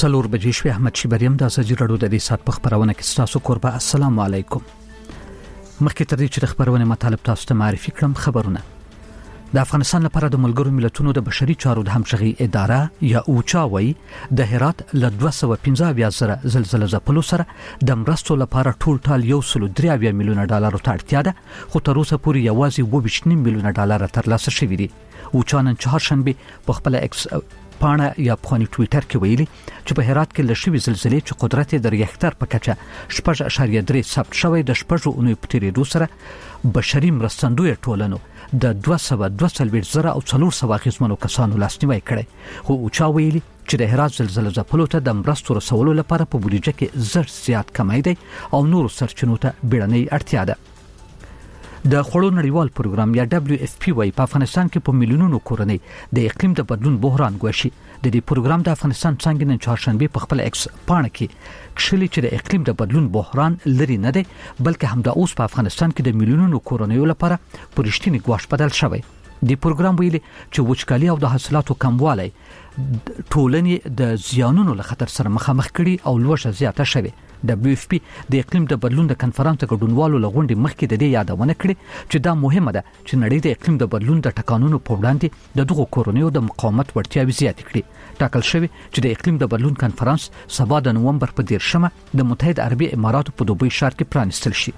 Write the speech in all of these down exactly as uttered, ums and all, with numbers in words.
څلور بجې شوې. احمد شیبریم د ازادي راډیو د دې سات په خبرونه کې تاسو کوربه. السلام علیکم. مخکې تر دې چې د خبرونه مطالب تاسو ته معرفي کړم، خبرونه د افغانستان لپاره د ملګرو ملتونو د بشري چارو د همغږي اداره یا اوچا وایي د هرات ل دوه سوه پنځه اویا زره زلزلې ځپلو سره د مرستو لپاره ټول ټال یو سل درې اویا میلیونه ډالر ته اړتیا ده، خو تر اوسه پورې یوازې اووه ویشت میلیونه ډالر ترلاسه شوي دي. اوچا نن چهارشنبه په خپل ایکس پاڼه یا په ټوئیټر کې ویلي چې په هرات کې لشي زلزلې چې قدرت یې د ریختر په کچه شپږ اعشاریه درې ثبت شوی د شپږو اونۍ په تیریدو سره بشري مرستندوی ټولنو د دوه سوه دوه څلوېښت زره او څلور سوه اغېزمنو کسانو لاسنیوی کړی، خو اوچا ویلي چې د هرات زلزلې ځپلو ته د مرستو رسولو لپاره په بودیجه کې زر زیات کمی دی او نورو سرچینو ته بیړنۍ اړتیا ده. د خوړو نړیوال پروګرام یا دبليو اف پی وايي په افغانستان کې په میلیونونو کورنۍ د اقلیم د بدلون بحران ګواښي. د دې پروګرام د افغانستان څنګه نن چهارشنبه په خپل ایکس پاڼه کې کښلي چې د اقلیم د بدلون بحران لري نه دی، بلکې هم د اوس په افغانستان کې د میلیونونو کورنۍ لپاره پرشتنی ګواښ بدل شوی. د پروګرام ویلي چې وچکالي او د حاصلاتو کموالی ټولنې د زیانونو له خطر سره مخامخ کړي او لوړه زیاته شوی. دبليو اف پی د اقلیم د بدلون د کنفرانس ګډونوالو لغونډې مخکې د دې یادونه کړې چې دا مهمه ده چې نړۍ د اقلیم د بدلون د ټکانونو په وړاندې د دغو کورنیو د مقاومت وړتیاوې زیاتې کړي. ټاکل شوی چې د اقلیم د بدلون کنفرانس سبا د نومبر په دیرشمه د متحده عربي اماراتو په دوبۍ ښار کې پرانیستل شي.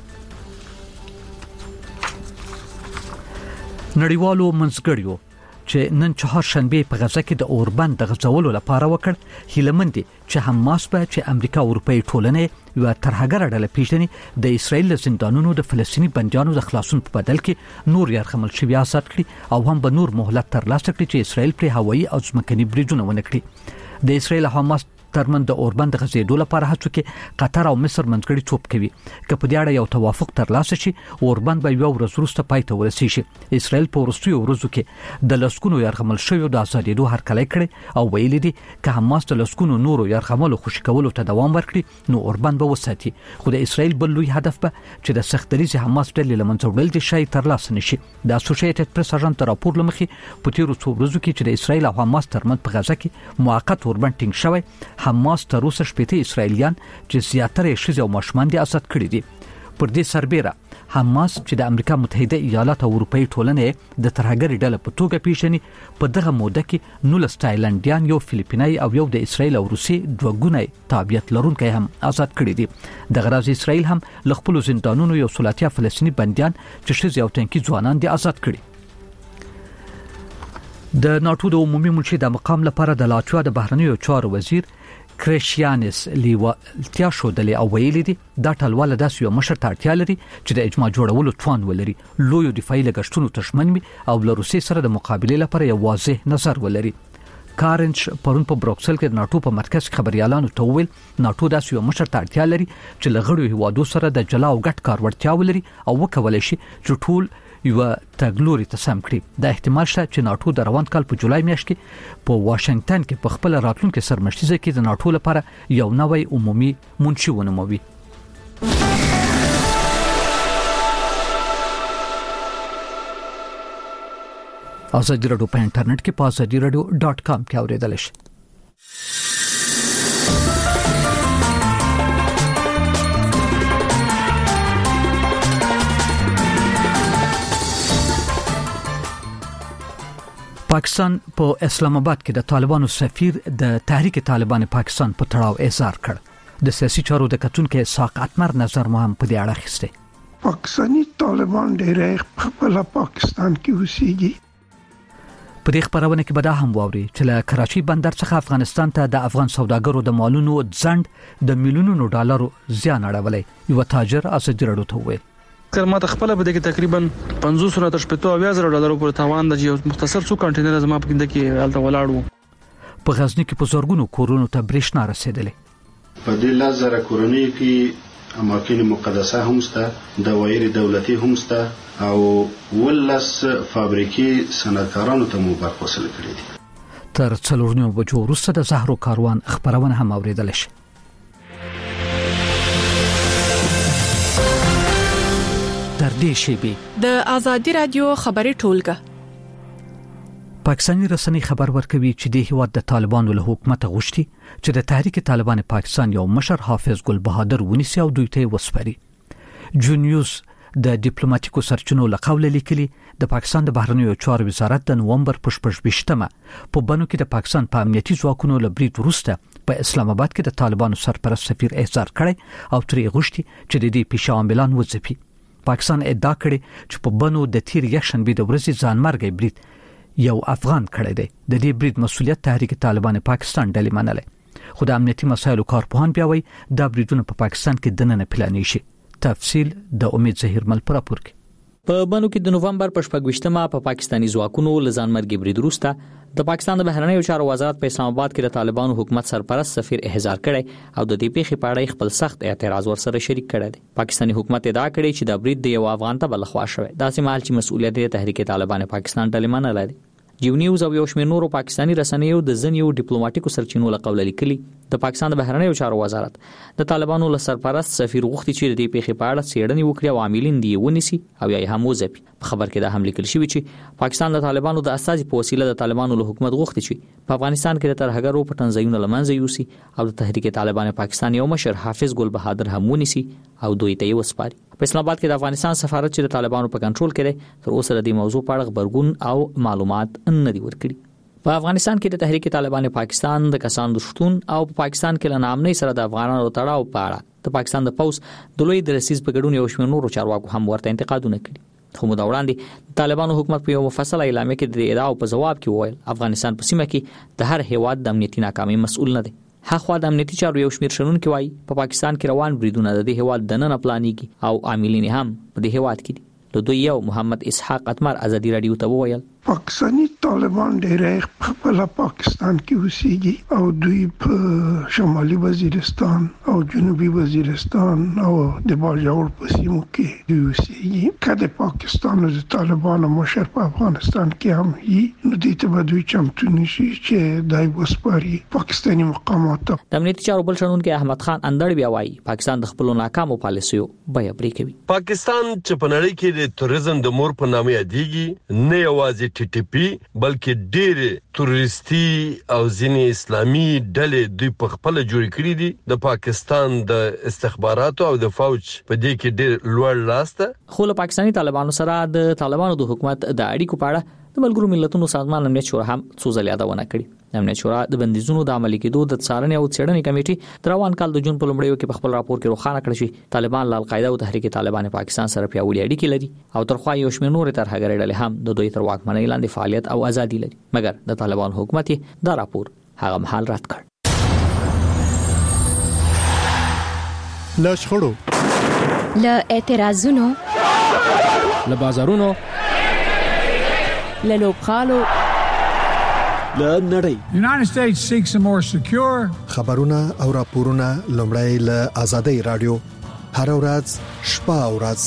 نړیوالو منځګړیو چې نن چهارشنبه په غزه کې د اوربند د غځولو لپاره وکړ، هیلمند چې حماس به چې امریکا او اروپای ټولنې یو ترهګر ډله پیژني د اسرایل زندانونو د فلسطینی بندیانو د خلاصون په بدل کې نور یرغمل شوی آزاد کړي او هم به نور مهلت ترلاسه کړي چې اسرایل پر هوایي او ځمکني بریدونه ونه کړي. د اسرایل او حماس ترمن د اوربند غځېدو لپاره هڅو کې قطر او مصر منځګړي چوپ کوي. که په دې اړه یو توافق ترلاسه شي، اوربند به یو ورځ وروسته پای ته ورسیږي. اسرایل په وروستیو ورځو کې د لسګونو یرغمل شویو د ازادېدو هرکلی کړی او ویلي دي که حماس د لسګونو نورو یرغملو خوشي کولو ته دوام ورکړي نو اوربند به وساتي، خو د اسرایل بل لوی هدف به چې د سختدریزې حماس ډلې له منځه وړل دي شاید ترلاسه نشي. د اسوسییټډ پریس اژانس د راپور له مخې په تیرو څو ورځو کې چې د اسرایل او حماس ترمنځ په غزه کې موقت اوربند ټینګ شوی، حماس تر اوسه شپېته اسرایلیان چې زیاتره ښځې او ماشومان دي آزاد کړي دي. پر دې سربېره حماس چې د امریکا متحده ایالات او اروپای ټولنې د ترهګرۍ ډله په توګه پیژني، په دغه موده کې نولس تایلنډیان، یو فلیپینای او یو د اسرایل او روسي دوه ګونی تابعیت لرونکي هم آزاد کړي دي. دغه راز اسرایل هم له خپلو زندانونو یو سلاتیا فلسطینی بندیان چې ښځې او تنکي ځوانان دي آزاد کړي. د ناټو د عمومي منشي د مقام لپاره د لاتویا د بهرنیو چارو وزیر کریشیانس لیوالتیا شودلې او ویلي دي دا ټلواله داسې یو مشر ته اړتیا لري چې د اجماع جوړولو توان ولري، لویو دفاعي لګښتونو ته ژمن وي او له روسیې سره د مقابلې لپاره یو واضح نظر ولري. کارنش پرون په بروکسل کې د ناټو په مرکز خبريالانو ته وویل ناټو داسې یو مشر ته اړتیا لري چې له غړو هیوادو سره د جلا او ګډ کار وړتیا ولري او وکولای شي چې ټول یو تګلوري ته سم کړي. دا احتمال شته چې ناټو د روان کال په جولای میاشت کې په واشنگټن کې په خپل راتلونکي سرمشتیزه کې د ناټو لپاره یو نوی عمومي منشي ونوموي. ازادي راډیو په انټرنیټ کې په ازادي راډیو ډاټ کام کې اوریدل شي. پاکستان په اسلام آباد کې د طالبانو سفیر د تحریک طالبان پاکستان په تړاو اظهار کړ. د سیاسي چارو د کتونکو اسحاق اتمر نظر مهم په دې اړه اخیسته. پاکستانی طالبان ډېر خپل پاکستان کې اوسېږي. په دې خبرونه کې به دا هم واوري چې له کراچي بندر څخه افغانستان ته د افغان سوداګرو د مالونو ځند د میلیونونو ډالرو زیان اړولې یو تاجر ازادي راډیو ته وویل. کله ماته خپل به د تقریبا پنځوس نه تر شپږ اویا زره ډالر پورې تاوان د یو مختصر څو کنټینر زما په کې د کې حالت ولاړو. په غزنی کې په زورګونو کورونو ته برېښنا رسیدلې. په دې لزر کورونی کې اماکن مقدسه هم سته، دوایر دولتي هم سته او ولس فابریکې صنعتکارانو ته مو برخوصل کړی دي. تر څلور نیمو بجو وروسته د زهرو کاروان خبرونه هم اوریدل شي. تر دې شی به د ازادي رادیو خبري ټولګه پاکستاني رسنۍ خبر ورکوي چې د هیواد د طالبانو له حکومت غوښتي چې د تحریک طالبان پاکستان یو مشر حافظ ګل بهادر ونیسي او دوی ته وسپاري. جونیوز د ډیپلوماټیکو سرچینو له قوله لیکلي د پاکستان د بهرنیو چارو وزارت د نومبر په شپږ ویشتمه په بنو کې د پاکستان په امنیتي ځواکونو له برید وروسته په اسلام آباد کې د طالبانو سرپرست سفیر احضار کړي او ترې غوښتي چې د دې پیښو عاملان وځپي. پاکستان ادعا کړې چې په بنو د تیر یکشنبه د ورځې ځانمرګي برید یو افغان کړی دی. د دې برید مسؤلیت تحریک طالبان پاکستان ډلې منلې، خو د امنیتي مسایلو کارپوهان بیا وایي دا بریدونه په پاکستان کې دننه پلانې شي. تفصیل د امید ظهیر مل پر راپور کې. په بنو کې د نومبر په شپږ ویشتمه په پاکستاني ځواکونو له ځانمرګي برید وروسته د پاکستان د بهرنیو چارو وزارت په اسلام آباد کې د طالبانو حکومت سرپرست سفیر احضار کړي او د دې پیښې په اړه خپل سخت اعتراض ورسره شریک کړی دی. پاکستاني حکومت ادعا کړې چې د برید د یو افغان ته بلخوا شوی، داسې مهال چې مسؤلیت د تحریک طالبان پاکستان ډلې منلای دی. جیونیوز او یو شمېر نورو پاکستاني رسنیو د ځینو ډیپلوماټیکو سرچینو له قوله لیکلي د پاکستان د بهرنیو چارو وزارت د طالبانو له سرپرست سفیر غوښتي چې د دې پیښې په اړه څېړنې وکړي او عاملین دی ونیسي او یا هم وځپي. په خبر کې دا هم لیکل شوی چې پاکستان د طالبانو د اساسي په وسیله د طالبانو له حکومت غوښتي چې په افغانستان کې د ترهګرو په تنظیمونو لمنځه یوسي او د تحریک طالبان پاکستان یو مشر حافظ ګل بهادر هم ونیسي او دوی ته وسپاري. په اسلام آباد کې د افغانستان سفارت چې د طالبانو په کنټرول کې دی تر اوسه د دې موضوع په اړه خبرګون او معلومات نه دی ورکړي. په افغانستان کې د تحریک طالبان پاکستان د کسانو د شتون او په پاکستان کې له نامنۍ سره د افغانانو تړاو په اړه د پاکستان د پوز د لوی درسیز په ګډون یو شمېر نورو چارواکو هم ورته انتقادونه کړي. خو مودا وړاندې طالبانو حکومت په یو مفصل اعلامیه کې د ادعاو په جواب کې وویل افغانستان په سیمه کې د هر هیواد د امنیتي ناکامۍ مسؤل نه دی. هغه د امنیتي چارو یو شمېر شنونکي وایي په پاکستان کې روان بریدونه د دې هیواد د نن پلانېږي او عاملین هم په دې هیواد کې دي. له دوی یو محمد اسحاق اتمر ازادي رادیو ته وویل پاکستانی طالبان ډېر په پاکستان کې اوسېږي او دوی په شمالي وزیرستان او جنوبي وزیرستان او د باجوړ په سیمو کې دوی اوسېږي. کله پاکستان د طالبانو مشر په افغانستان کې هم یې نو دې ته به دوی چمتو نشي چې دای وسپاري پاکستاني مقامات. د امنیتي چارو بل شنونکي احمد خان اندړ بیا وایي پاکستان د خپل ناکامو پالیسیو بیه پرې کوي. پاکستان چې په نړۍ کې د توریزم د مور په نامه یادېږي نه یوازې ټي ټي پی بلکې ډېر تورستي او ځینې اسلامي ډلې دوی په خپل جوړ کړی دي. د پاکستان د استخباراتو او د فوج په دې کې ډېر لوړ لاس ده. خو له پاکستاني طالبانو سره د طالبانو د حکومت د اړیکو په اړه د ملګرو ملتونو سازمان امنیت شورا هم څو ځله یادونه کړې. امنیت شورا د بندیزونو د عملي کېدو د څارنې او څېړنې کمیټې د روان کال د جون په لومړیو کې په خپل راپور کې روښانه کړی چې طالبان له القاعده او تحریک طالبان پاکستان سره پیاوړي اړیکې لري او ترخوا یو شمېر نور ترهګرۍ ډلې هم د دوی تر واکمنۍ لاندې فعالیت او ازادي لري. مګر د طالبان حکومت دا راپور هغه مهال رد کړ. له شخړو، له اعتراضونو، له بازارونو، له لوبغالو، له نړۍ. United States seeks a more secure خبرونه او راپورونه لومړی له آزادۍ رادیو هر ورځ شپه او ورځ.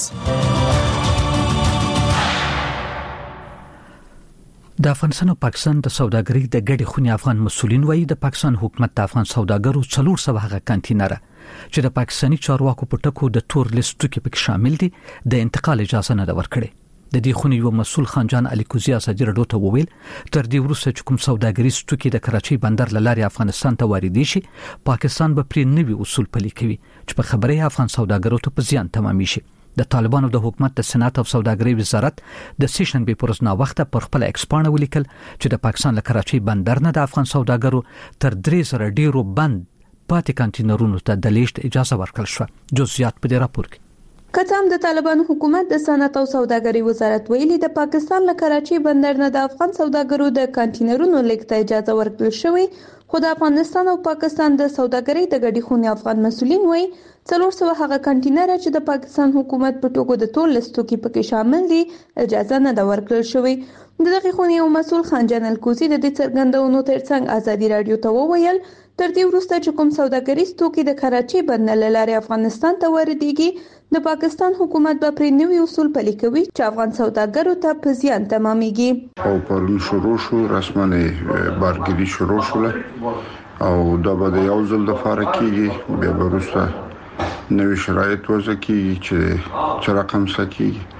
د افغانستان او پاکستان د سوداګرۍ د ګډې خونې افغان مسؤلین وایي د پاکستان حکومت د افغان سوداګرو څلور سوه هغه کانټینر چې د پاکستاني چارواکو په ټکو د تور لیست کې پکې شامل دي د انتقال اجازه نه ورکړي. د دې خونې یو مسؤل خانجان علي کوزي ازادي رادیو ته وویل تر دې وروسته چې کوم سوداګریز توکي د کراچۍ بندر لارې افغانستان ته واردې شي پاکستان به پرې نوي اصول پلي کوي چې په خبره افغان سوداګرو ته په زیان تمامي شي. د طالبانو د حکومت د صنعت او سوداګرۍ وزارت د سیشنبه پر ورځ نا وخت پر خپل ایکسپانه ولیکل چې د پاکستان له کراچۍ بندر نه د افغان سوداګرو تر درې زره ډیرو بند پاتې کانټینرونو ته د لیست اجازه ورکړل شو. جزئیات په دې راپور کې. کتام د طالبانو حکومت د صنعت او سوداګرۍ وزارت ویلي د پاکستان له کراچۍ بندر نه د افغان سوداګرو د کانټینرونو لیږد اجازه ورکړل شوې خو د افغانستان او پاکستان د سوداګرۍ د ګډې خونې افغان مسؤلین وایي څلور سوه هغه کانټینر چې د پاکستان حکومت په ټکو د تور لیستو کې پکې شامل دي اجازه نه ده ورکړل شوې. د دغه خونې یو مسؤل خانجان الکوزي د دې څرګندونو ترڅنګ ازادي رادیو ته وویل تر دې وروسته چې کوم سوداګریز توکي د کراچۍ بندر له لارې افغانستان ته واردېږي د پاکستان حکومت به پرې نوي اصول پلي کوي چې افغان سوداګرو ته په زیان تمامېږي. او پرون شروع شو رسمنه بارګري شروع شوله او دا به د یو ځل د فاره کېږي بیا به وروسته نوي شرایط وضع کېږي چې چې رقم سکیږي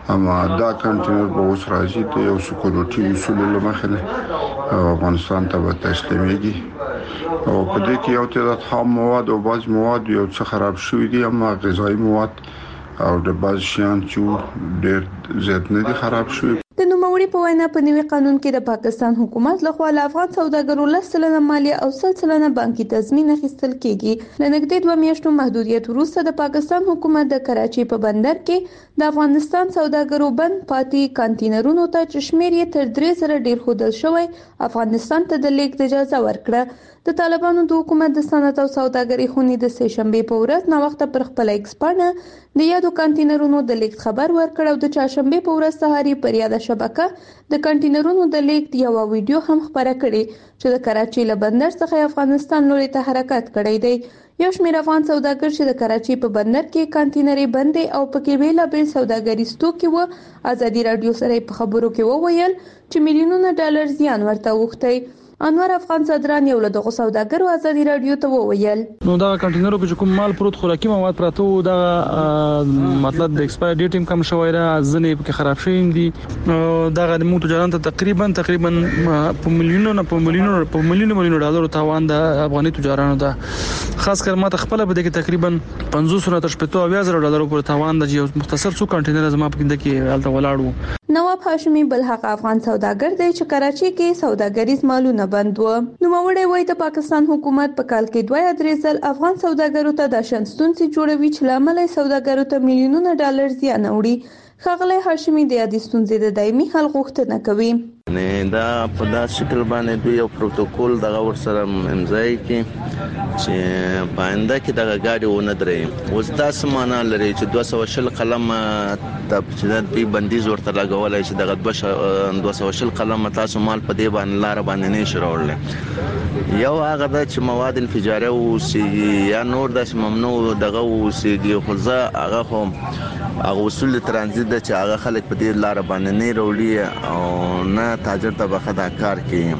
اما دا کانټینر به اوس راځي ته یو سکیورټي اصول له مخې افغانستان ته به تسلیمېږي او په دې کې یو تعداد خام مواد او بعض مواد یو څه خراب شوي دي اما غذایی مواد او د بعض شیان چې ډېر زیات نه دي خراب شوي. د نوموړي په وینا په نوي قانون کې د پاکستان حکومت لخوا له افغان سوداګرو لس سلنه مالیه او سل سلنه بانکي تضمین اخیستل کیږي. له نږدې دوه میاشتو محدودیت وروسته د پاکستان حکومت د کراچۍ په بندر کې د افغانستان سوداګرو بند پاتې کانټینرونو ته چې شمېر یې تر درې زره ډیر ښودل شوی افغانستان ته د لیږد اجازه ورکړه. د طالبانو د حکومت د صنعت او سوداګرۍ خونې د سه شنبې په ورځ ناوخته پر خپل ایکس پاڼه د یادو کانټینرونو د لیږد خبر ورکړ او د چهارشنبې په ورځ سهاري پر یاده شبکه د کانټینرونو د لیږد یو ویډیو هم خبره کړې چې د کراچۍ له بندر څخه افغانستان لوري ته حرکت کړی دی. یو شمېر افغان سوداګر چې د کراچۍ په بندر کې کانټینرې بندې او پکې بیلابیل سوداګریز توکي و ازادي رادیو سره په خبرو کې وویل چې میلیونونه ډالر زیان ورته اوښتی. انور افغان صدران یو له دغه سوداګرو ازادي رادیو ته وویل نو دا کانټینرو کې کوم مال پروت خوراکي مواد پراته وو دا مطلب د ایکسپایر ډیټ هم کم شوی را ځنې په خراب شوی دي. دا غو موږ تجارت تقریبا تقریبا په میلیونونو په میلیونونو په میلیونونو میلیونو ډالر تاوان د افغاني تجارانو ده. خاص کر ماته خپل به د تقریبا پنځوس نه تر شپږ اویا زره ډالر پر تاوان د یو مختصر څو کانټینر زما په کې کې حالت ولاړو. نواب هاشمي بل هغه افغان سوداګر دی چې کراچۍ کې سوداګریز مالونه بند و. نوموړی وایي د پاکستان حکومت په کال کې دوه یا درې ځل افغان سوداګرو ته د شنستونسي جوړوي چې لامل سوداګرو ته میلیونونه ډالر زیان وړي. ښاغلی هاشمي د یادې ستونزې د دایمي حل غوښتنه کوي. نه دا په داسې شکل باندې دوی یو پروتوکول دغه ورسره امضای کړي چې پاینده کې دغه گاډي ونه درې اوس تاسو معنا لري چې دوه سوه شل قلم د چې د بندیز ورته لګولای چې دغه دوه سوه شل قلم تاسو مال په دې باندې لار باندې نه شروړل. یو هغه د چې مواد انفجاري او سی یا نور د ممنوع دغه او سیږي خو ځا هغه هم هغه اصول ترانزیت د چې هغه خلک په دې لار باندې نه وروړي او نه تاجر طبقه دا کار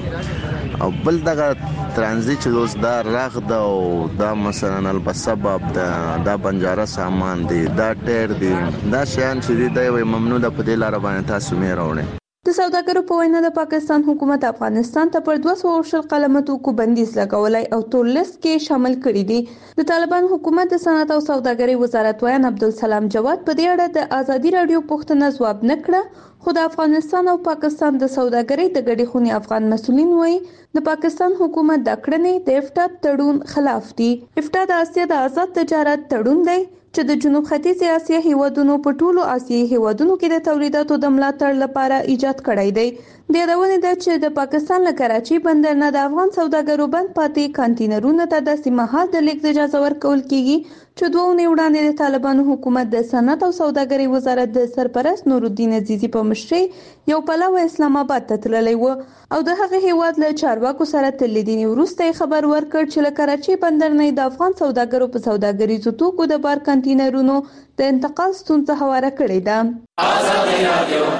کوي او بل دغه ترانزیت چې اوس دا راغ دا او دا مثلا البسبب دا دا بنجاره سامان دي دا ټیر دي دا شیان چې دی د ممنوع د په دې لار باندې تاسو مې راوړي. د سوداګرو په وینا د پاکستان حکومت افغانستان ته پر دوه سوه شل قلمه توکو بندیز لګولای او تور لیست کې شامل کړي دي. د طالبان حکومت د صنعت او سوداګرۍ وزارت ویان عبدالسلام جواد په دې اړه د ازادي رادیو پوښتنه ځواب نه کړه خو د افغانستان او پاکستان د سوداګرۍ د ګډې خونې افغان مسؤلین وایي د پاکستان حکومت د کړنې د افتا تړون خلاف دي. افتا د اسیا د آزاد تجارت تړون دی چې د جنوب ختیځ اسیا هیوادونو په ټولو آسیایي هیوادونو کې د تولیداتو د ملاتړ لپاره ایجاد کړی دی. د یادونې ده چې د پاکستان له کراچۍ بندر نه د افغان سوداګرو بند پاتې کانټینرونو ته د سیمهال د لیږد اجازه ورکول کیږي چې دوه اونۍ وړاندې د طالبانو حکومت د صنعت او سوداګرۍ وزارت د سرپرست نورالدین عزیزي په مشرۍ یو پلاوی اسلام آباد ته تللی و او د هغه هیواد له چارواکو سره تل لیدنې وروسته خبر ورکړ چې له کراچۍ بندر نه د افغان سوداګرو په سوداګریزو توکو د بار کانټینرونو د انتقال ستونزه هواره کړې ده. آزادي رادیو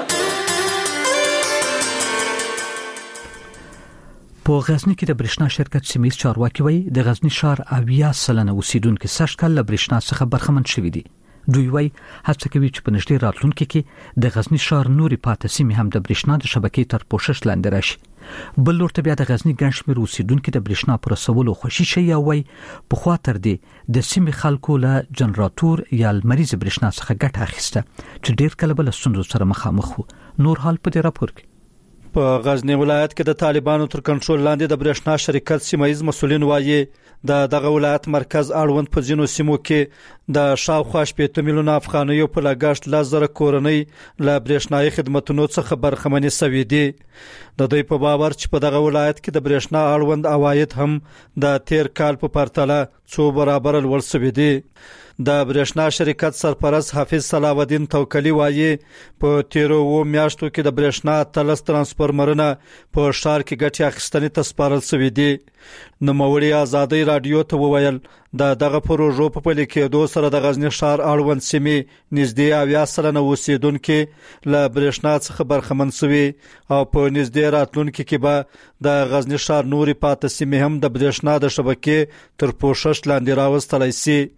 په غزنی کې د برېښنا شرکت سیمېز چارواکي وایي د غزنی ښار اویا سلنه اوسیدونکو سږ کال له برېښنا څخه برخمن شوي دي. دوی وایي هڅه کوي چې په نږدې راتلونکي کې د غزنی ښار نوري پاتې سیمې هم د برېښنا د شبکې تر پوښښ لاندې راشي. بل لور ته بیا د غزنی ګڼ شمېر اوسیدونکو د برېښنا پر رسولو خوشي شي او وایي په خوا تر دې د سیمې خلکو له جنراتور یا لمریز برېښنا څخه ګټه اخیسته چې ډېر کله بل ستونزو سره مخامخ وو. نور حال په دې راپور کې په غزنی ولایت کې د طالبانو تر کنټرول لاندې د برېښنا شرکت سیمایز مسولین وایي د دغه ولایت مرکز اړوند په ځینو سیمو کې د شاوخوا شپږ میلیونه افغانیو په لګښت لس زره کورنۍ له برېښنايي خدماتو څخه برخمنې شوي دي. د دوی په باور چې په دغه ولایت کې د برېښنا اړوند عواید هم د تیر کال په پرتله څو برابر لوړ شوي دي. د برېښنا شرکت سرپرست حافظ صلاح الدین توکلی وایي په تیرو و میاشتو کې د برېښنا تلس ترانسفورمرونه په ښار کې ګټې اخیستنې ته سپارل شوي دي. نوموړي ازادي رادیو ته وویل د دغه پروژو په پلي کېدو سره د غزنی ښار اړوند سیمې نږدې اویا سلنه اوسیدونکي له برېښنا څخه برخمن شوي او په نږدې راتلونکي کې به د غزنی ښار نوري پاتې سیمې هم د برېښنا د شبکې تر پوښښ لاندې راوستلی شي.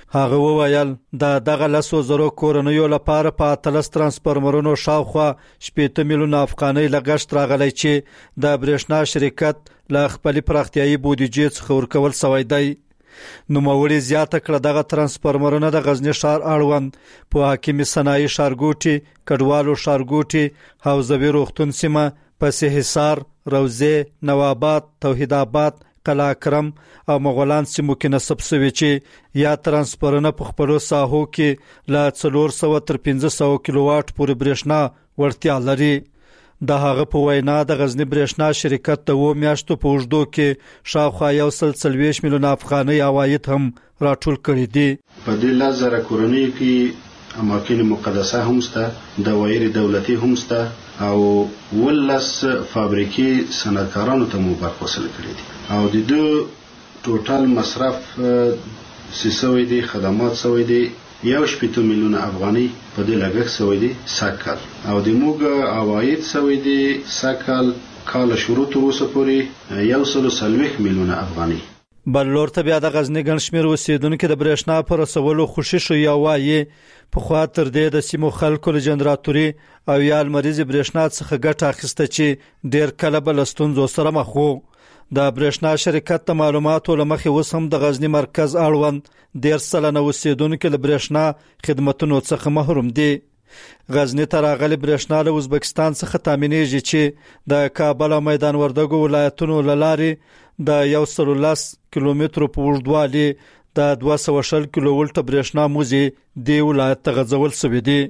هغه وویل دا دغه لسو زرو کورنیو لپاره په اتلس ترانسفارمرونو شاوخوا شپږ میلیونه افغانۍ لګښت راغلی چې د برېښنا شرکت له خپل پراختیايي بودیجې څخه ورکول شوی دی. نوموړي زیاته کړه دغه ترانسفارمرونه د غزنی ښار اړوند په حکیمي صنایع ښارګوټي، کډوالو ښارګوټي، حوزوي روغتون سیمه، پسې حصار، روضه، نواباد، توحید آباد، قلعه کرم او مغولان سیمو کې نصب شوي چې یا ترانسفارمرونه په خپلو ساحو کې له څلور سوه تر پنځه سوه کیلو واټ پورې برېښنا وړتیا لري. د هغه په وینا د غزنی برېښنا شرکت د اوو میاشتو په اوږدو کې شاوخوا یو سل څلوېښت میلیونه افغانۍ عواید هم راټول کړي دي. په دې لس زره کورنیو کې اماکن مقدسه هم شته، دوایر دولتي هم شته او ولس فابریکې صنعتکارانو ته مو برخوصل کړي دي او د دو ټوټل مصرف سیسوي دي خدمات سوي دي یو شپږ میلیونه افغاني په دې لګښت سوي دي سکل او د موږ عواید سوي دي سکل کال شروع تر اوسه پورې یو سل څلوېښت میلیونه افغاني. بل لور ته بیا د غزنی ګڼ شمېر اوسېدونکو د برېښنا پر رسولو خوشي شو یا وایي پخوا تر دې د سیمو خلکو له جنراتوري او یا لمریزې برېښنا څخه ګټه اخیسته چې ډېر کله به له ستونزو سره مخ وو. د برېښنا شرکت د معلوماتو له مخې اوس هم د غزنی مرکز اړوند دېرش سلنه اوسېدونکو له برېښنا خدمتونو څخه محروم دي. غزنی ته راغلي برېښنا له ازبکستان څخه تامینېږي چې د کابل او میدان وردګو ولایتونو له لارې د یو سل لس کیلومترو په اوږدوالي د دوه سوه شل کیلو ولټه برېښنا موزي دې ولایت ته غځول شوي دي.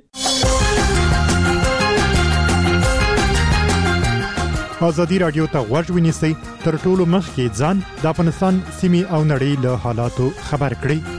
ازادي راډیو ته غوږ ونیسئ، تر ټولو مخکې ځان د افغانستان سیمې او نړۍ له حالاتو خبر کړئ.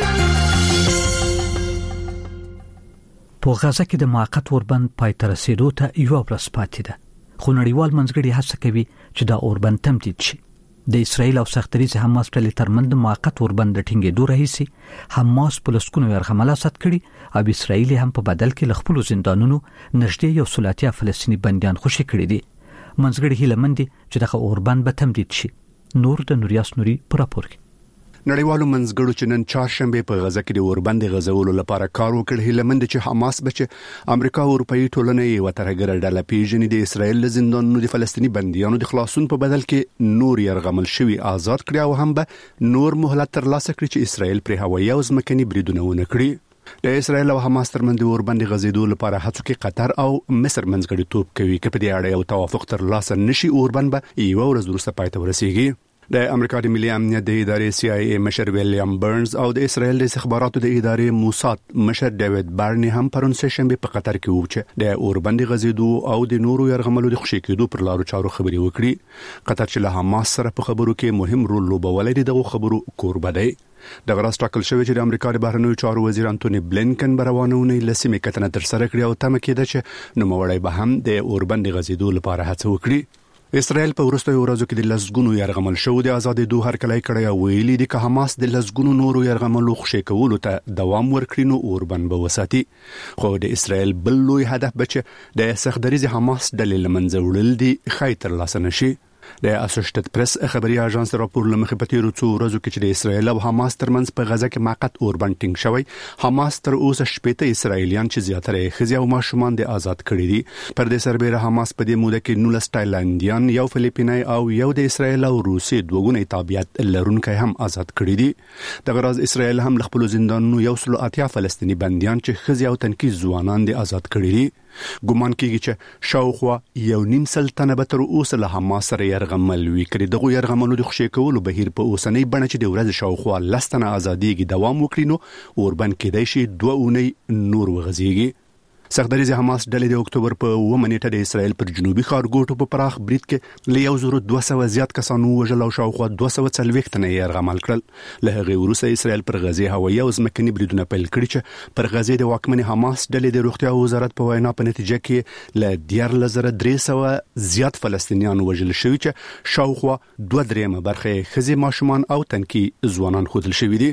په غزه کې د موقت اوربند پای ته رسیدو ته یو ورځ پاتې ده، خو نړیوال منځګړي هڅه کوي چې دا اوربند تمدید شي. د اسرایل او سختریز حماس ډلې ترمنځ موقت اوربند د ټینګېدو راهیسې حماس په لسګونو یرغملات کړي او اسرایل هم په بدل کې له خپلو زندانونو نږدې یو سل اتیا فلسطیني بندیان خوشي کړي دي. منځګړي هیله مند دي چې دغه اوربند به تمدید شي. نور د نوریاس نوري په راپور کې نړیوالو منځګړو چې نن چهارشنبه په غزه کې د اوربند غزولو لپاره کار وکړ هیله مند چې حماس بچ امریکا او اروپאי ټولنه یې وترګر ډله پیژنې د اسرایل له زندانونو د فلسطیني بندیانو د خلاصون په بدل کې نور يرغمل شوی آزاد کړي او هم به نور مهلت ترلاسه کړي چې اسرایل پر هوایي او ځمکني بریدونه ونه کړي. د اسرایل او حماس ترمنځ د اوربند غزیدو لپاره هڅو کې قطر او مصر منځګړي توپ کوي چې په دې اړه یو توافق ترلاسه نشي اوربند به یو ورځ وروسته پای ته ورسیږي. د امریکا د ملي امنیت د ادارې سی آی ای مشر ویلیام برنز او د اسرایل د استخباراتو د ادارې موساد مشر ډیوډ بارني هم پرون سه شنبه په قطر کې وو چې د اوربند غزیدو او د نورو يرغملو د خوشي کېدو پر لارو چارو خبري وکړي. قطر چې له حماس سره په خبرو کې مهم رول لوبولای دی دغه خبرو کوربه دی. د غراس ټاکل شوی چې د امریکا د بهرنیو چارو وزیر انټونی بلینکن روانونه لسمه کتنه تر سره کړی او تم کېده چې نوموړی به هم د اوربند غزیدو لپاره هڅه وکړي. اسرائیل په وروستیو ورځو کې د لسګونو يرغمل شو د آزادې دوه هرکلی کړی او ویلي دي چې حماس د لسګونو نورو يرغملو خوشي کولو ته دوام ورکړي نو اوربند به وساتي. خو د اسرائیل بل لوی هدف بچ د سختدریز حماس د لمنځه وړل دي خیتر لاسنه شي. د اسوسییټډ پریس خبري اژانس راپور لمخې په تیرو څو ورځو کې چې د اسرایل او حماس ترمنځ په غزه کې موقت اوربند ټینګ شوی. حماس تر اوسه شپږ اسرایلیان چې زیاتره ښځې او ماشومان د آزاد کړي دي. پر دې سربېره حماس په دې موده کې نولس تایلندیان، یو فلیپینای او یو د اسرایل او روسي دوګونی تابعیت لرونکي هم آزاد کړي دي. د غراز اسرایل هم خپل زندانونو یو سل اتیا فلسطینی بنديان چې ښځې او تنکي ځوانان د آزاد کړي دي. ګومان کیږي چې شاوخوا یو نیم سلطنه به تر اوسه له حماس سره يرغمل وي کړي. دغه يرغملو د خوشي کولو بهیر په اوسنۍ بڼه چې د ورځ شاوخوا لستنه ازاديږي دوام وکړي نو اوربند کېدای شي دوه اونۍ نور وغځيږي. سختدریز حماس ډلې د اکتوبر په اوومه نیټه د اسرایل پر جنوبي ښارګوټو په پراخ برید کې له یو زرو دوه سوه زیات کسانو وژل او شاوخوا دوه سوه څلوېښت تنه یې یرغمل کړل. له هغې وروسته اسرایل پر غزې هوایي او ځمکني بریدونه پیل کړي چې پر غزې د واکمنې حماس ډلې د روغتیا وزارت په وینا په نتیجه کې له دیارلس زره درې سوه زیات فلسطینیان وژل شوي چې شاوخوا دوه درېیمه برخه یې ښځې، ماشومان او تنکي ځوانان ښودل شوي دي.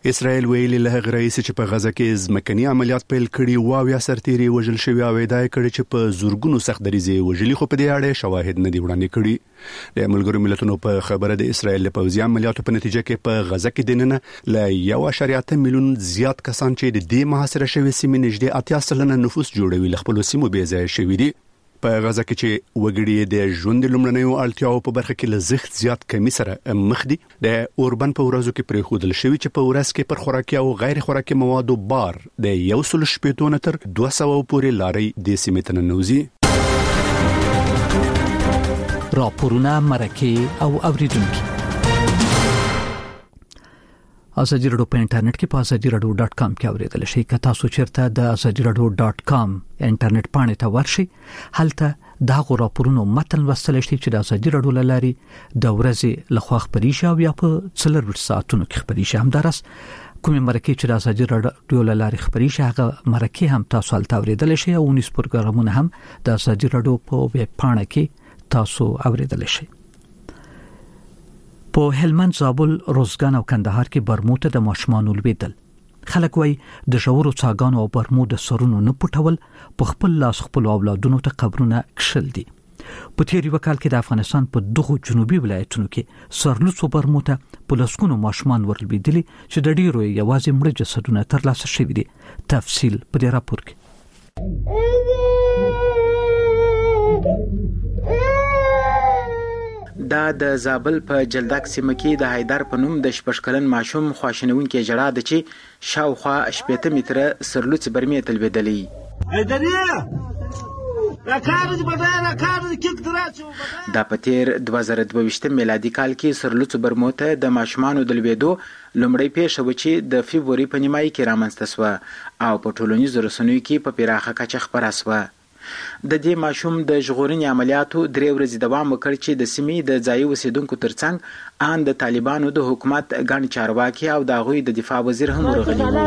اسرائیل ویلي له هغه رئیس چې په غزه کې ځمکني عملیات پیل کړي او یا سرتیري وژل شوی او ادعا کړې چې په زورګونو سخت دریزي وژلي خو په دې اړه شواهد نه دی وړاندې کړي. د ملګرو ملتونو په خبره د اسرائیل له پوځي عملیاتو په نتیجه کې په غزه کې دننه له یو اشاریه اته میلیون زیات کسان چې د دې محاصره شوی سیمې نږدې اتیا سلنه نفوس جوړوي له خپل سیمو بې ځای شوي دي. په غزه کې چې وګړي د ژوند لومړنیو اړتیاو په برخه کې لزخت زیات کمی سره مخ دي. د اوربن په ورځو کې پرې خودل شوی چې په ورځ کې پر خوراکي او غیر خوراکي موادو بار د یو سل شپږ تر دوه سوه پورې لاري د سیمې ته ننوځي. راپورونه مرکه او اوریدونکو ازادي رادیو په انټرنیټ کې په ازادي رادیو ډاټ کام کې اوریدل شئ. که تاسو چیرته د ازادي رادیو ډاټ کام انټرنیټ پاڼې ته ورشئ، هلته دا غو راپورونو متن لوستل شئ چې د ازادي رادیو لاري د ورځې لخوا خبري شي او یا په څلور ساعتونو کې خبري شي. همدارس کومه مرکه چې د ازادي رادیو لاري خبري شي هغه مرکه هم تاسو هلته اوریدل شئ او نس پروګرامونه هم د ازادي رادیو په ویب پاڼه کې تاسو اوریدل شئ. په هلمند، زابل، روزګان او کندهار کې برموته د ماشومانو لویدل. خلک وای د شاورو څاګانو او برمو د سرونو نه پټول په خپل لاس خپل اولادونو ته قبرونه کشل دي. په تیر وکال کې د افغانستان په دغه جنوبي ولایتونو کې سرلوڅو برموته په لسکونو ماشومان ورلویدلي چې د ډیرو یوازې مړه جسدونه ترلاسه شوي دي. تفصیل په دې راپور کې. دا د زابل په جلدک سیمه کې د حیدر په نوم د شپږ کلن ماشوم خواشینونکې جړه ده چې شاوخوا شپږ متره سرلوڅ برمې تلویدلې. دا په تیر دوه زره دوه میلادي کال کې سرلوڅ برموته د ماشومانو د لویدو لومړی پیښه و چې د فبروري په نیمایي کې رامنځته شوه او په ټولنیزو رسنیو کې په پراخه کچه خپره شوه. د دې ماشوم د ژغورنې عملیاتو درې ورځې دوام وکړ چې د سیمې د ځایي اوسیدونکو ترڅنګ ان د طالبانو د حکومت ګڼ چارواکي او د هغوی د دفاع وزیر هم ورغلي وو.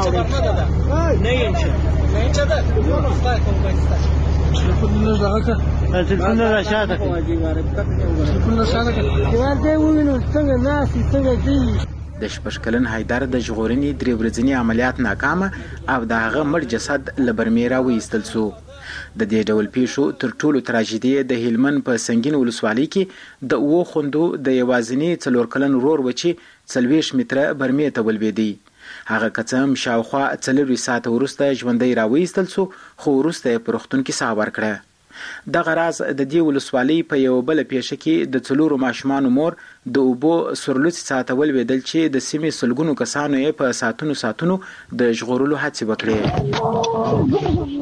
د شپږ کلن حیدر د ژغورنې درې ورځني عملیات ناکامه او د هغه مړ جسد له برمې راوایستل شو. د دې ډول پیښو تر ټولو تراژیدي د هلمند په سنگین ولسوالۍ کې د اوو خوندو د یوازینی څلور کلن ورور و چې څلوېښت متره برمې ته ولوېدی. هغه کڅم شاوخوا څلور ساعته وروسته ژوندی راوایستل شو خو وروسته یې په روغتون کې ساه ورکړه. دغه راز د دې ولسوالۍ په یو بل پیښه کې د څلورو ماشومانو مور د اوبو سرلوڅ ساعته ولوېدل چې د سیمې سلګونو کسانو یې په ساتونو ساتونو د ژغورلو هڅې وکړې.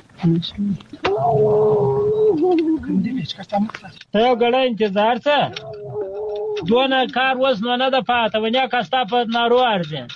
ته غړ انتظار ته دونه کار وس نه نه د پاته ونیا کاستا په نارو ارزه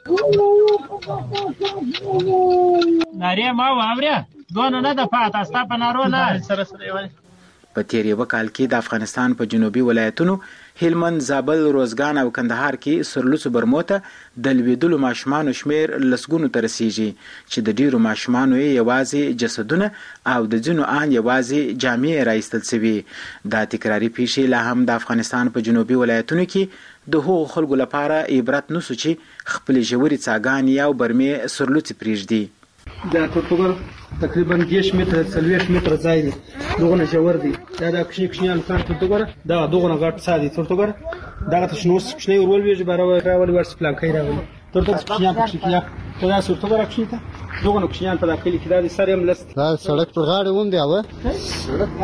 ناری ما وامره دونه نه د پاته استا په نارو نه سره سره. په تیر یو کال کې د افغانستان په جنوبي ولایتونو هلمند، زابل، روزګان او کندهار کې سرلوڅ برموته د لویدلو ماشومانو شمیر لسګونو ته رسیږي چې د ډیرو ماشومانو یوازې جسدونه او د ځینو ان یوازې جامې راایستل شوي. دا تکراري پیښې لا هم د افغانستان په جنوبي ولایتونو کې د هغو خلکو لپاره عبرت نشو چې خپل ژورې څاګانې او برمې سرلوڅ پرېږدي. دا ټوټوګر تقریبا دیش متر څلوېښت متر ځای دی، دغه ژور دی. دا د کښې کښېنیان کار ټوټوګر دا دغه غټ سا دی ټوټوګر دغه ته شنو کښنی ورول ویږي بارو راولي ورس پلانکای راولي ټوټوګر کښېنیان کښې کیا دا ټوټوګر کښې ته دغه کښېنیان په داخلي کې دا د سر هم لست دا سړک پر غاړه ووم دی اوه سړک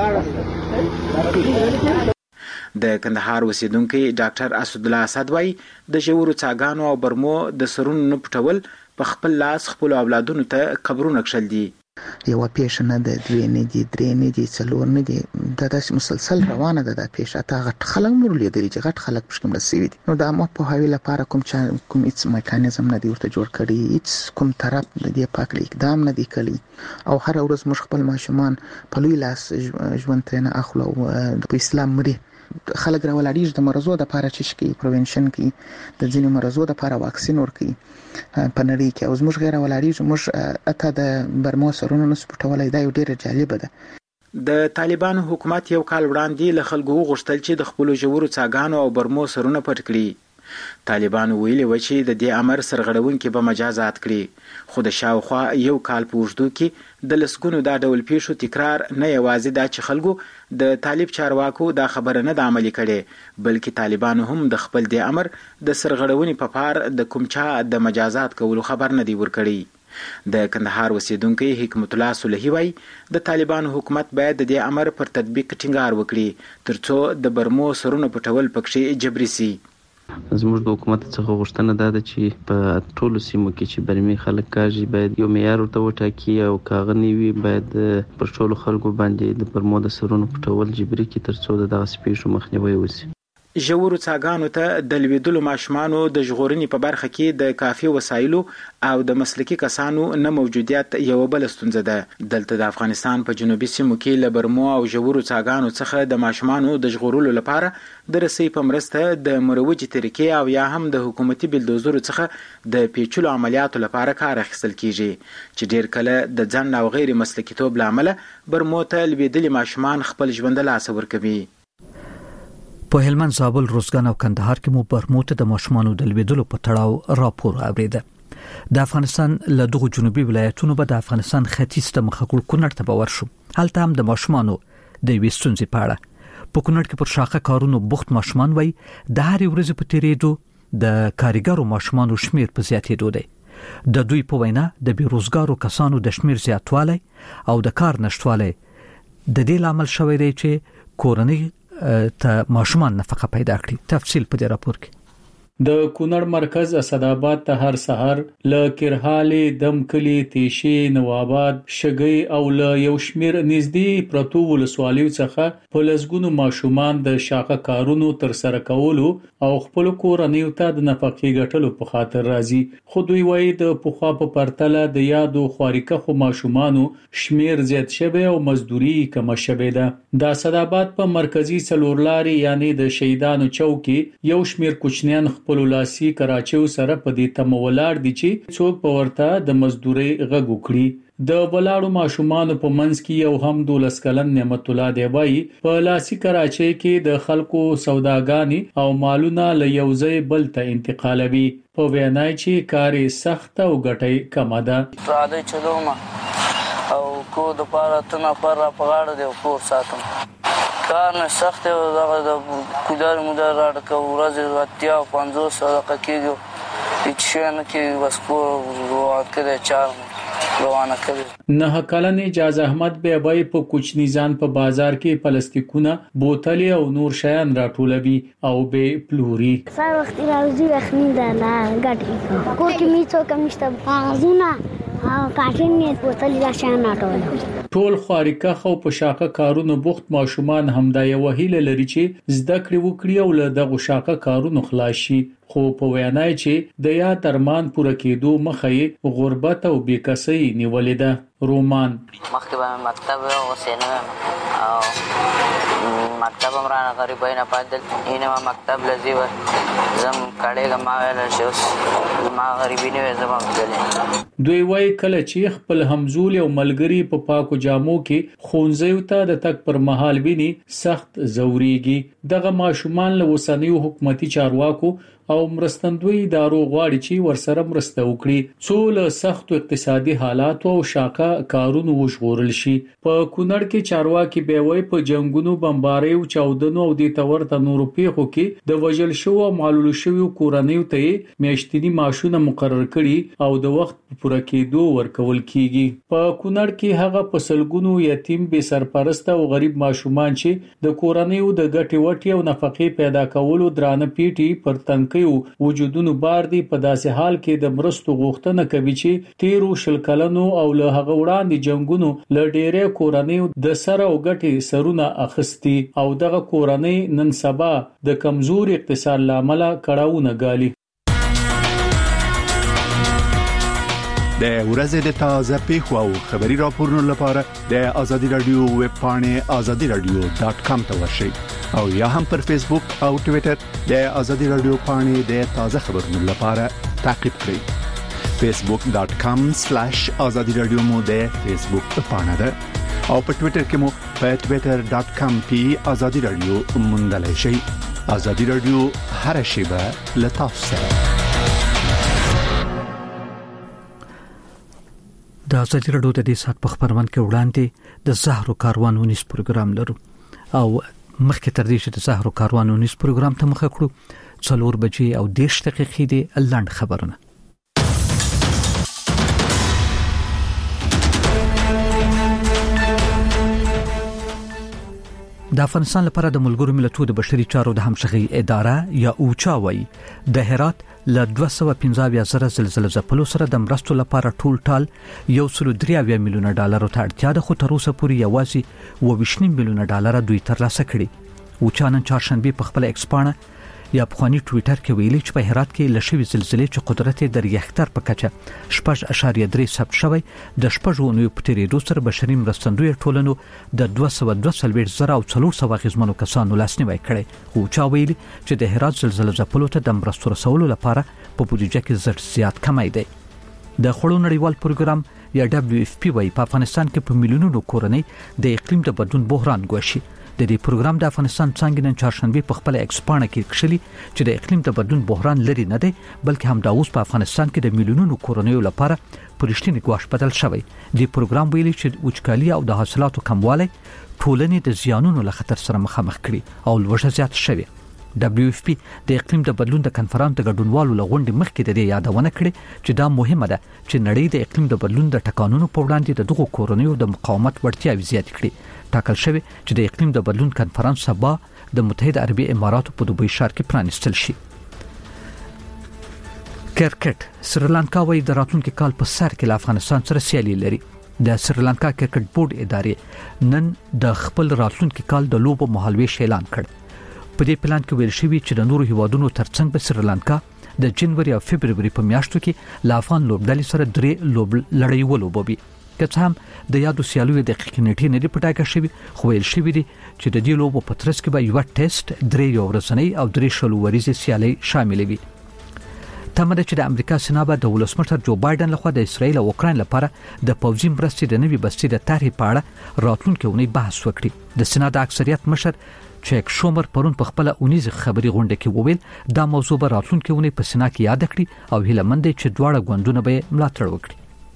غاړه. د کندهار اوسیدونکي ډاکټر اسد الله اسد وایي د ژورو څاګانو او برمو د سرونو نه پټول په خپل لاس خپل اولادونو ته قبرونه کشل دي. یو پیښه نه د دوی نه دي درې نه دي څلور نه دي، دا داسې مسلسل روانه ده. دا پیښه تا غټ خلک مور لیدلي چې غټ خلک پښکم رسېږي دي. نو دا مو په هوی لپاره کوم چا کوم هیڅ میکانیزم نه دی ورته جوړ کړی، هیڅ کوم طرف د دې پاک اقدام نه دی کړی او هر ورځ موږ خپل ماشومان په لوی لاس ژوند ترې نه اخلو. په اسلام مري خلک راولاړیږي د مرزو د لپاره چې شي پروینشن کې د ځینو مرزو د لپاره واکسین ورکړي په نړۍ کې او زموږ غیر ولاړیږي موږ اته د برمو سرونو نه سپټولای. دا یو ډیره جالبه ده. د طالبانو حکومت یو کال وړاندې له خلکو غوښتل چې د خپل ژورو څاګانو او برمو سرونه پټ کړي. طالبان ویلي و چې د دې امر سرغړونکي به مجازات کړي، خو د شاوخوا یو کال په اوږدو کې د لسګونو دا ډول پیښو تکرار نه یوازې دا چې خلکو د طالب چارواکو دا خبره نه د عملي کړي، بلکې طالبانو هم د خپل دې امر د سرغړونې په پار د کوم چا د مجازات کولو خبر نه دی ورکړی। د کندهار اوسیدونکي حکمت الله صلحي وایي د طالبانو حکومت باید د دې امر پر تطبیق ټینګار وکړي ترڅو د برمو سرونه پټول پکې جبري سي۔ زموږ د حکومت څخه غوښتنه ده چې په ټولو سیمو کې چې برمي خلک کاږي باید یو معیار ورته وټاکي او کاغه نیوي باید پر ټولو خلکو باندې د برمو د سرونو پټول جبري کړي ترڅو د دغه پیښو مخنیوی وشي۔ ژورو څاګانو ته د لویدلو ماشومانو د ژغورنې په برخه کې د کافي وسایلو او د مسلکي کسانو نه موجودیت یو بل ستونزه ده۔ دلته د افغانستان په جنوبي سیمو کې له برمو او ژورو څاګانو څخه د ماشومانو د ژغورلو لپاره د رسۍ په مرسته د مروجې طریقې او یا هم د حکومتي بلدوزرو څخه د پیچلو عملیاتو لپاره کار اخیستل کیږي چې ډیر کله د ځنډ او غیر مسلکیتوب له امله برمو ته لویدلي ماشومان خپل ژوند له لاسه ورکوي۔ په هلمند، زابل، روزګان او کندهار کې مو برمو ته د ماشومانو د لویدلو په تړاو راپور اوریده۔ د افغانستان له دغو جنوبي ولایتونو به د افغانستان ختیځ ته مخکړ کونړ ته باور شو، هلته هم د ماشومانو د وې ستونزې په اړه په کونړ کې پر شاخه کارونو بوخت ماشومان وای د هرې ورځې په تیریدو د کاریګرو ماشومانو شمیر په زیاتېدو دی۔ د دوی په وینا د بیروزګارو کسانو د شمیر زیاتوالی او د کار نشټوالی د دې لامل شوی دی چې کورنۍ ته ماشومان نفقه پیدا کړي۔ تفصیل په دې راپور کې۔ د کونړ مرکز اسداباد ته هر سحر ل کرهاله دمکلی تیشی نواباد شګي او ل یو شمیر نږدې پرتو ولسوالیو څخه په لسګونو ماشومان د شاقه کارونو تر سره کولو او خپل کورنیو ته د نفقې ګټلو په خاطر راځي، خو دوی وایي د پخوا په پرتله د یادو خواریکه خو ماشومانو شمیر زیات شوی او مزدوري کم شوی ده۔ د اسداباد په مرکزی څلورلاري یعنی د شهیدانو چوکي یو شمیر کوچنیان خپل لاسي کراچیو سره په دې تم ولاړ دي چې څوک په ورته د مزدوري غږ وکړي۔ د بلاړو ماشومان په منځ کې یو هم دولس کلن نعمت الله دی وایي په لاسي کراچي کې د خلکو سوداګانی او مالونه له یو ځای بل ته انتقالوي، په وینای چې کار سخت او ګټي کم ده۔ راځي چلوما او کو د پاره تنه پر په غاړه دی کور ساتم، کار نه سخت او دغه د کودار مودار راډکه ورځ اتیا او پنځوس دقیقې کېږي هیڅ شی نه کېږي، بس کور روان کړی چار روانه کړی۔ نه کلن اجازه احمد بیابای په کوچنی ځان په بازار کې پلاستیکونه بوتلې او نور شیان راټولوي او به پلوري۔ سار وخت راځي اخنی ده لا ګټي کو کې میڅو کمشته غازونه او کاټین نه بوتلې لا شیان راټول ټول خواریکه خو په شاقه کارونو بوخت ماشومان همدا یو هیله لري چې زده کړې وکړي او له دغه شاقه کارونو خلاص شي، خو په وینای چې د یا ترمان پوره کېدو مخې غربت او بیکسي نیولې ده۔ رومان مخکې مکتب او سینما او مکتب امرانه غریبای نه پاتل اینه ما مکتب لذي و زم کړهګه ما ویل شو ما غریبی نه زم غلې دوی وای کله چې خپل همزول او ملګری په پاکو جامو کې خونځیو ته د تک پر مهال ویني سخت زوريږي۔ دغه ماشومان له وسنیو حکومتي چارواکو او مرستندوی ادارو غواړي چې ورسره مرسته وکړي څو له سخت اقتصادي حالات او شاقه کارونو وشغورل شي۔ په کونړ کې چارواکي به وای په جنگونو بمباري او چاودنو او د تورته نورو پیښو کې د وجل شو او معلول شوی کورنیو ته میاشتنی معاشونه مقرر کړي او د وخت پوره کېدو ورکول کیږي۔ په کونړ کې هغه په سلګونو یتیم بے سرپرست او غریب ماشومان چې د کورنیو د ګټي وټي او نفقې پیدا کولو درانه پیټي پر تنکي وجودونو بار دي، په داسې حال کې د مرستو غوښتنه کوي چې تیرو شل کلنو او له هغه وړاندې جنگونو له ډېرې کورنیو د سره او ګټي سرونه اخستي او دغه کورنۍ نن سبا د کمزور اقتصاد لامل کړهونه ګالي۔ د ورځې د تازه پیښو او خبري راپورونو لپاره د آزادي رادیو ویب پاڼه آزادي رادیو ډاټ کام ته ورشئ او یا هم پر فیسبوک او ټوئیټر د آزادي رادیو پاڼه د تازه خبرونو لپاره تعقیب کړئ۔ facebook.com/azadi radio مو د فیسبوک پاڼه ده او په ټوئیټر کې مو په ټوئیټر ډاټ کام پی آزادی رادیو موندلای شئ. آزادی رادیو هر شیبه له تاسو سره. د آزادی رادیو د دې سات په خبرونه کې وړاندې د زهرو کاروان ونیس پروګرام لرو او مخکې تر دې چې د زهرو کاروان ونیس پروګرام ته مخه کړو څلور بجې او دېرش دقیقې د لنډ خبرونه. د افغانستان لپاره د ملګرو ملتونو د بشري چارو د همغږي اداره یا اوچا وایي د هرات له دوه سوه پنځه اویا زره زلزلې ځپلو سره د مرستو لپاره ټول ټال یو سل درې اویا میلیونه ډالر ته اړتیا ده، خو تر اوسه پورې یوازې اووه ویشت میلیونه ډالر دوی ترلاسه کړي. اوچا نن چهارشنبه په خپل ایکس پاڼه یا په خواني ټوئیټر کې ویلي چې په هرات کې لشي زلزلې چې قدرت یې د ریختر په کچه شپږ اعشاریه درې ثبت شوی د شپږ ونیو په تیریدو سره بشري مرستندوی ټولنو د دوه سوه دوه څلوېښت زره او څلور سوه غیزمنو کسانو لاسنیوی کړی. اوچا ویلي چې د هرات زلزلې ځپلو ته د مرستو رسولو لپاره په بودیجه کې زر زیات کمی دی. د خړو نړیوال پروګرام یا دبليو اف پی وايي په افغانستان کې په میلیونونو کورنۍ د اقلیم د بدلون بحران ګوشي. د دې پروګرام د افغانستان څنګه نن چهارشنبه په خپل ایکس پاڼه کې کښلي چې د اقلیم د بدلون بحران لري نه دی، بلکې هم دا اوس په افغانستان کې د میلیونونو کورنیو لپاره پرشتنی ګواښ بدل شوی. د پروګرام ویلي چې وچکالي او د حاصلاتو کموالی ټولنې د زیانونو له خطر سره مخامخ کړي او لوږه زیات شوی. دبليو اف پی د اقلیم د بدلون د کنفرانس د ګډونوالو لغونډې مخکې د دې یادونه کړې چې دا مهمه ده چې نړۍ د اقلیم د بدلون د ټکانونو په وړاندې د دغو کورنیو د مقاومت وړتیاوې زیات کړي. ټاکل شوی چې د اقلیم د بدلون کنفرانس سبا د متحده عربي اماراتو په دوبۍ ښار کې پرانیستل شي. کرکټ سریلانکا وایي د راتلونکي کال په سر کې له افغانستان سره سیالي لري. د سریلانکا کرکټ بورډ ادارې نن د خپل راتلونکي کال د لوبو مهالویش اعلان کړ. په دې پلان کې ویل شوی چې د نورو هیوادونو ترڅنګ به سریلانکا د جنوري او فبرवरी په میاشتو کې له افغان لوبډلې سره درې لوب لړۍ ولوبوي. که څه هم د یادو سیالیو د دقیقې نیټې نه دی پټاکه شوی، خو ویل شوی دی چې د دې لوبو په ترڅ کې به یو ټیسټ، درې یو ورځنۍ او درې شلو ورځې سیالي شامل وي. تمه ده چې د امریکا سنا به د ولسمشر جو بایدن لخوا د اسرایل او اوکراین لپاره د پوځي مرستې د نوي بستي د طرحې په اړه راتلونکي اونۍ بحث وکړي. د سنا د اکثریت مشر چیک شومر پرون په خپل اونیز خبري غونډه کې وویل دا موضوع به راتلونکي اونۍ په سنا کې یاد کړي او هیله مند دي چې دواړه ګوندونه به ملاتړ وکړي.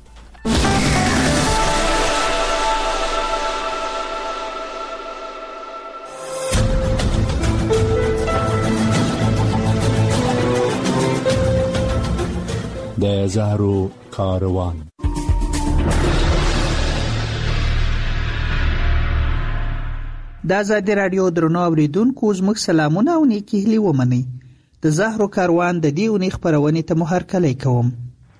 د زهرو کاروان. د آزادی رادیو درنو اوریدونکو زموږ سلامونه او نیکی هیلې ومنئ. د زهرو کاروان د دې اونۍ خبرونې ته مو هرکلی کوم.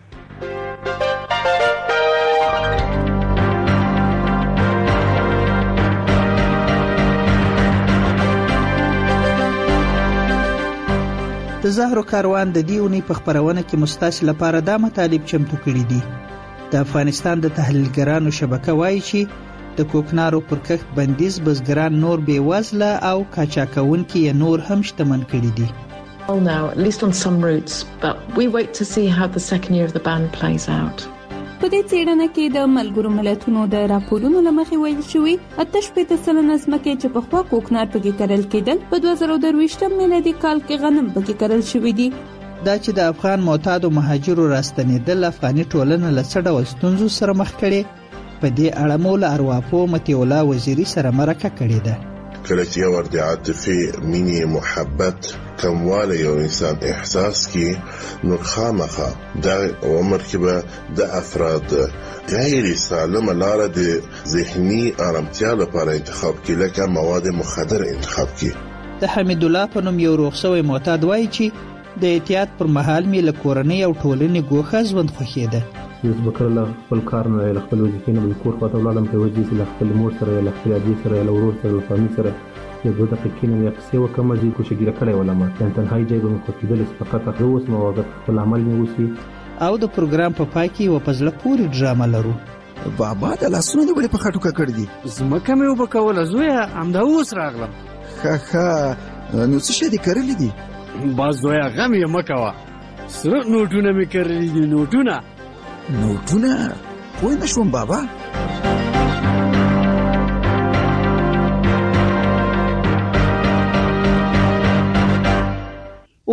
د زهرو کاروان د دې اونۍ په خبرونه کې مستاسي لپاره دا مطالب چمتو کړي دي. د افغانستان د تحلیلګرانو شبکه وایي چې د کوکنارو پر کښت بندیز بزګران نور بې وزله او کاچاکونکي یې نور هم شتمن کړي دي. Well now, at least on some routes, but we wait to see how the second year of the ban plays out. په دې څېړنه کې د ملګرو ملتونو د راپورونو لمخې ویل شوی اته شپېته سلنه ځمکې چې پخوا کوکنار پکې کرل کېدل په دوه زره درویشتم میلادي کال کې غنم پکې کرل شوی دي. دا چې د افغان معتادو مهاجرو راستنېدل افغاني ټولنه له څه ډول ستونزو سره مخ کړي، په دې اړه مو له ارواپو متي الله وزیري سره مرکه کړې ده. کله چې یو ورته عاطفي مینی محبت کمواله یو انسان احساس کی نو خامخه د عمر کې به د افراد غیر سالمه لار د ذهني آرامتیا لپاره انتخاب کی لکه مواد مخدر انتخاب کی. د حمید الله په نوم یو روغسوي معتاد وایي چې د احتیاط پر مهال می له کورنۍ او ټولنې ګوښه ژوند خوښیده. یوز بکرله خپل کار نه له خپل وظیفې نه کور خواته ولاړم په وجې چې له خپل مور سره له خپل ابي سره له ورور سره له فامیل سره یو دوه دقیقې نه یې قصې وکړم چې کوشش ګیره کړی ولما چې تنهایی ځای به مې خوښېدل فقط هغه اوس مو وخت خپل عمل مې وسی. او د پروګرام په پای کې یو پزله پوری ډرامه لرو. بابا د لاسونو دی ولې په خټو کې کړ دي زمکه مې وبکوله زویا همدا اوس راغلم. ها ها نو څه شي دي کړلې دي باز زویا غم یې مکوا سره نوټونه مې کړلې دي نوټونه نوټونه پوه نه شوم بابا.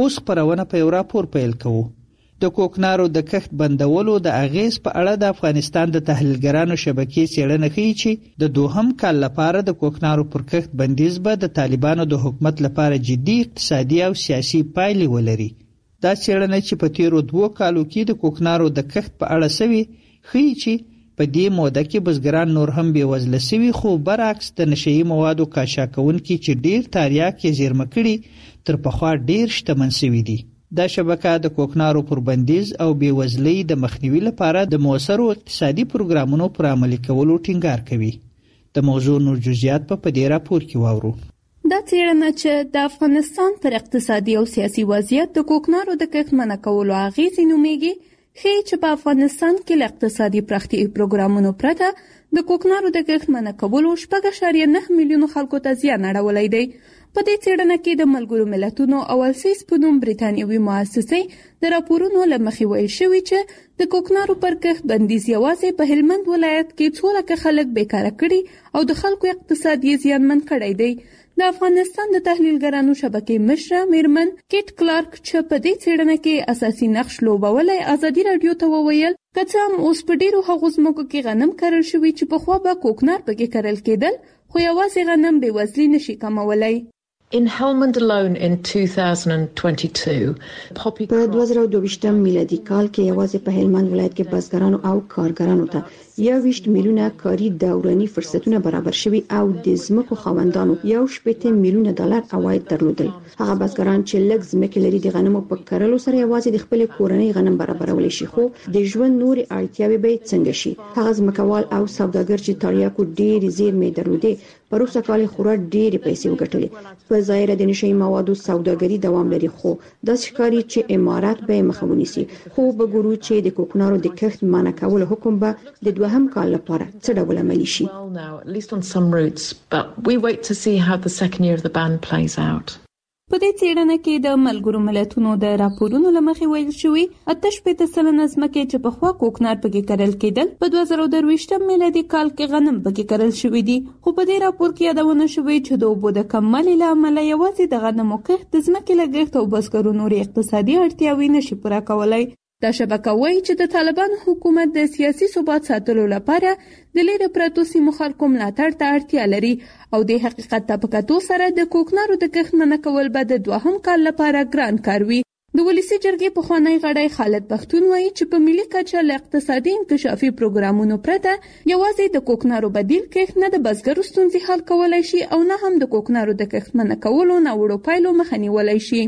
اوس خبرونه په یو راپور پیل کوو. د کوکنارو د کښت بندولو د اغیز په اړه د افغانستان د تحلیلګرانو شبکې څېړنه کوي چې د دوهم کال لپاره د کوکنارو پر کښت بندیز به د طالبانو د حکومت لپاره جدي اقتصادي او سیاسي پایلې ولري. دا څېړنه چې په تیرو دوو کالو کې د کوکنارو د کښت په اړه سوي ښیي چې په دې موده کې بزګران نور هم بېوزله سوي، خو برعکس د نشهیي موادو کاچاکونکي چې ډیر تاریاک یې زیرمه کړي تر پخوا ډیر شتمن سوي دي. دا شبکه د کوکنارو پر بندیز او بېوزلۍ د مخنیوي لپاره د مؤثرو اقتصادي پروګرامونو پر عملي کولو ټینګار کوي. د موضوع نور جزئیات په دې راپور کې واورو. دا څېړنه چې د افغانستان پر اقتصادي او سیاسي وضعیت د کوکنارو د کښت منع کولو اغیزې نومیږي، ښیي چې په افغانستان کې له اقتصادي پراختیايي پروګرامونو پرته د کوکنارو د کښت منع کولو شپږ اعشاریه نه میلیونو خلکو ته زیان اړولی دی. په دې څېړنه کې د ملګرو ملتونو او السیس په نوم بریتانیوي مؤسسې د راپورونو له مخې ویل شوي چې د کوکنارو پر کښت بندیز یوازې په هلمند ولایت کې څو لکه خلک بیکاره کړي او د خلکو اقتصاد یې زیانمن کړی دی. د افغانستان د تحلیلګرانو شبکې مشره میرمن کیټ کلارک چې په دې څېړنه کې اساسي نقش لوبولی ازادي راډیو ته وویل که څه هم اوس په ډېرو هغو ځمکو کې غنم کرل شوي چې پخوا به کوکنار پکې کرل کېدل، خو یوازې غنم بېوزلي نشي کمولی. In Helmand alone in two thousand twenty-two, په دوه زره دوه ویشتم میلادي کال کې یوازې په هلمند ولایت کې بزګرانو او کارګرانو ته یو ویشت میلیونه کاري دوراني فرصتونه برابر شوي او د ځمکو خاوندانو یو شپېته میلیونه ډالر عواید درلودل. هغه بزګران چې لږ ځمکې لري د غنمو په کرلو سره یوازې د خپل کورنۍ غنم برابرولی شي، خو د ژوند نورې اړتیاوې به څنګه شي؟ هغه ځمکوال او سوداګر چې تاریاکو ډېرې زیرمې درلودې په وروسته کال خورا ډېرې پیسې وګټلې. په ظاهره د نشهیي موادو سوداګري دوام لري، خو داسې ښکاري چې امارات به یې مخه ونیسي. خو به ګورو چې د کوکنارو د کښت منع کولو حکم به د دوهم کال لپاره څه ډول عملي شي. At least on some routes, but we wait to see how the second year of the ban plays out. په دې څېړنه کې د ملګرو ملتونو د راپورونو له مخې ویل شوي اته شپېته سلنه ځمکې چې پخوا کوکنار پکې کرل کېدل په دوه زره درویشتم میلادي کال کې غنم پکې کرل شوي دي. خو په دې راپور کې یادونه شوې چې د اوبو د کموالي له امله یوازې د غنمو کښت د ځمکې لګښت او بزګرو نورې اقتصادي اړتیاوې نشي پوره کولی. دا شبکه وایي چې د طالبان حکومت د سیاسي ثبات ساتلو لپاره د لیرې پرتو سیمو خلکو ملاتړ ته اړتیا لري او د حقیقت ته په کتو سره د کوکنارو د کښت منع کول به د دوهم کال لپاره ګران کار وي. د ولسي جرګې پخوانی غړی خالد پښتون وایي چې په ملي کچه له اقتصادي انکشافي پروګرامونو پرته یوازې د کوکنارو بدیل کښت نه د بزګرو ستونزې حل کولی شي او نه هم د کوکنارو د کښت منع کولو ناوړو پایلو مخه نیولی شي.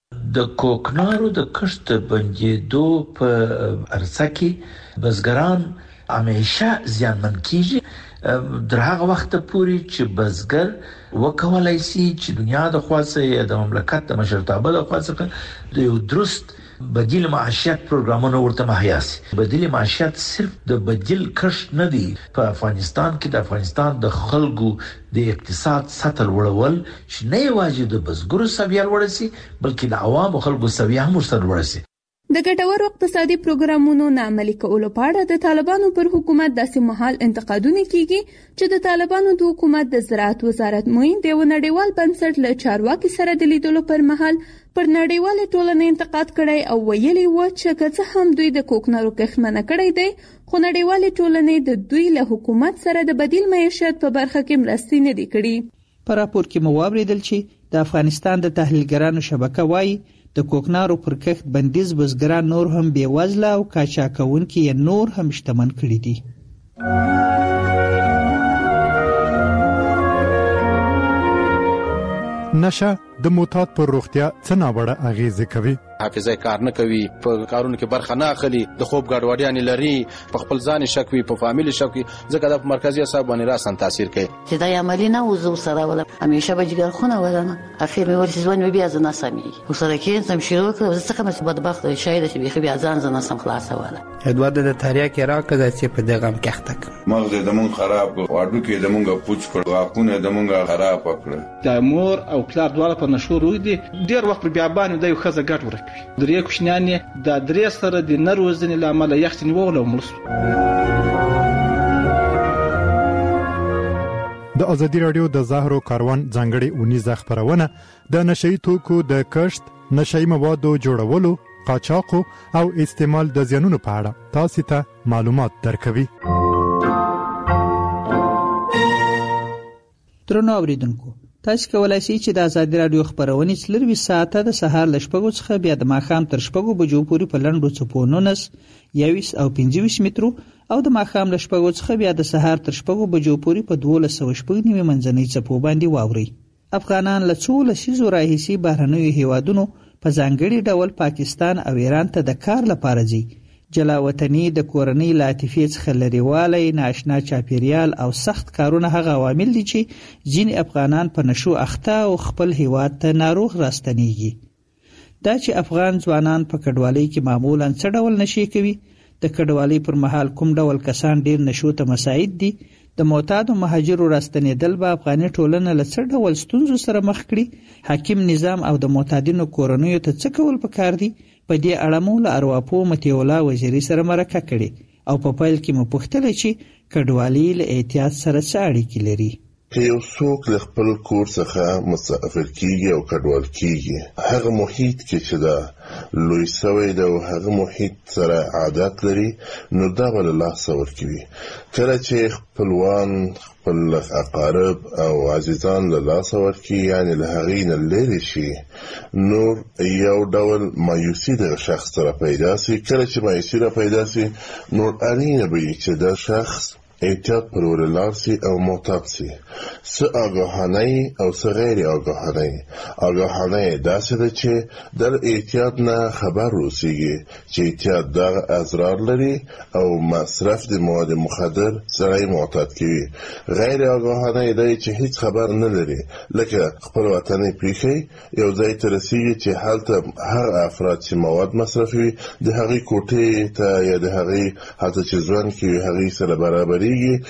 د کوکنارو د کښت بندېدو په عرصه کې بزګران همیشه زیانمن کیږي در هغه وخت پورې چې بزګر وکولای شي چې دنیا د خاصه یا د مملکت د مشرتابه د خاصه د یو درست بدیل معیشت پروګرامونه ورته مهیا سي. بدیل معیشت صرف د بدیل کښت نه دی. په افغانستان کې د افغانستان د خلکو د اقتصاد سطح لوړول چې نه یوازې د بزګرو سویه لوړ سي بلکې د عوامو خلکو سویه هم ورسره لوړ سي. د ګټورو اقتصادي پروګرامونو نه عملي کولو په اړه د طالبانو پر حکومت داسې مهال انتقادونه کیږي چې د طالبانو د حکومت د زراعت وزارت معین د یو نړیوال بنسټ له چارواکي سره د لیدلو پر مهال پر نړیواله ټولنې انتقاد کړی او ویلي و چې که څه هم دوی د کوکنارو کښت منع کړی دی، خو نړیواله ټولنې د دوی له حکومت سره د بدیل معیشت په برخه کې مرستې نه دي کړي. په راپور کې مو واوریدل چې د افغانستان د تحلیلګرانو شبکه وایي د کوکنارو پر کښت بندیز بزګران نور هم بېوزله او کاچاکونکي یې نور هم شتمن کړي دي. نشه د معتاد پر روغتیا څه ناوړه اغیزې کوي؟ حافظه کار نه کوي، په کارونو کې برخه نه اخلي، د خوب ګډوډیاں لري، په خپل ځان شک وي، په فامیل شک وي، ځکه د مرکزي اعصاب باندې راسن تاثیر کوي. چې دا عملی نه وزو سره ولا همیشه به جګر خونه ولنه اخر مې ورسې ځوان مې بیا ځنه سمي وسره کې سم شروع کړ زه څنګه مې بدبخت شاید چې بیا بیا ځان ځنه سم خلاص ولا ادوار د تاریا کې راکړه چې په دغه مکختک مغز د مون خراب واډو کې د مونږه پوچ کړ واقونه د مونږه خراب کړ. د مور او پلار دواړه په نشو روي دي ډیر وخت بیا باندې د یو خزه ګټ ورکوي. درې کوشنیان د درې سره د نروزنې لامل یختنی وغلو ملس. د ازادي رادیو د زهرو کاروان ځانګړي اونیزه خبرونه د نشئی توکو د کښت، نشئی موادو جوړولو، قاچاق او استعمال د زیانونو په اړه تاسو ته معلومات درکوي. ترنو اوریدونکو، تاسو کولای شئ چې د ازادي رادیو خبرونه څلروي ساعته د سهار ل شپږو څخه بیا د ماښام تر شپږو بجو پورې په لنډو څپو نونس یویس او پنځه ویشت مترو او د ماښام له شپږو څخه بیا د سهار تر شپږو بجو پورې په دولس سوه شپږ نیمې منځنۍ څپو باندې واورئ. افغانان له څو لسیزو راهیسې بهرنیو هیوادونو په ځانګړي ډول پاکستان او ایران ته د کار لپاره ځي. جلا وطني د کورنۍ له عاطفې څخه لرېوالی، نااشنا چاپیریال او سخت کارونه هغه عوامل دي چې ځینې افغانان په نشو اخته او خپل هیواد ته ناروغ راستنیږي. دا چې افغان ځوانان په کډوالۍ کې معمولا څه ډول نشي کوي، د کډوالۍ پر مهال کوم ډول کسان ډیر نشو ته مساعد دي، د معتادو مهاجرو راستنېدل به افغاني ټولنه له څه ډول ستونزو سره مخ کړي، حاکم نظام او د معتادینو کورنیو ته څه کول پکار دي. په دې اړه مو له ارواپو متي الله وزیري سره مرکه کړې او په پیل کې مو پوښتنه چې کډوالۍ له احتیاط سره څه اړیکې لري. که یو څوک له خپل کور څخه مسافر کیږي او کډوال کیږي، هغه محیط کې چې دا لوی سوی ده او هغه محیط سره عادت لري، نو دا به له لاسه ورکوي. کله چې خپلوان، خپل اقارب او عزیزان له لاسه ورکوي، یعنی له هغې نه لرې شي، نور یو ډول مایوسي دغه شخص سره پیدا سي. کله چې مایوسي را پیدا سي، نور اړینه به وي چې دا شخص احتیاط پر ولار سي او معتاد سي. څه آگاهانه او څه غیر آگاهانه. آگاهانه داسې ده چې در احتیاط نه خبر روسیږي چې احتیاط دغه اضرار لري او مصرف د مواد مخدر سره معتاد کوي. غیر آگاهانه ده چې هیڅ خبر نه لري، لکه خپل وطن پریښي یو ځای ته رسیږي چې هلته هر افراد چې مواد مصرفوي د هغې کوټې ته یا د هغې هلته چې ژوند کوي هغې سره برابري،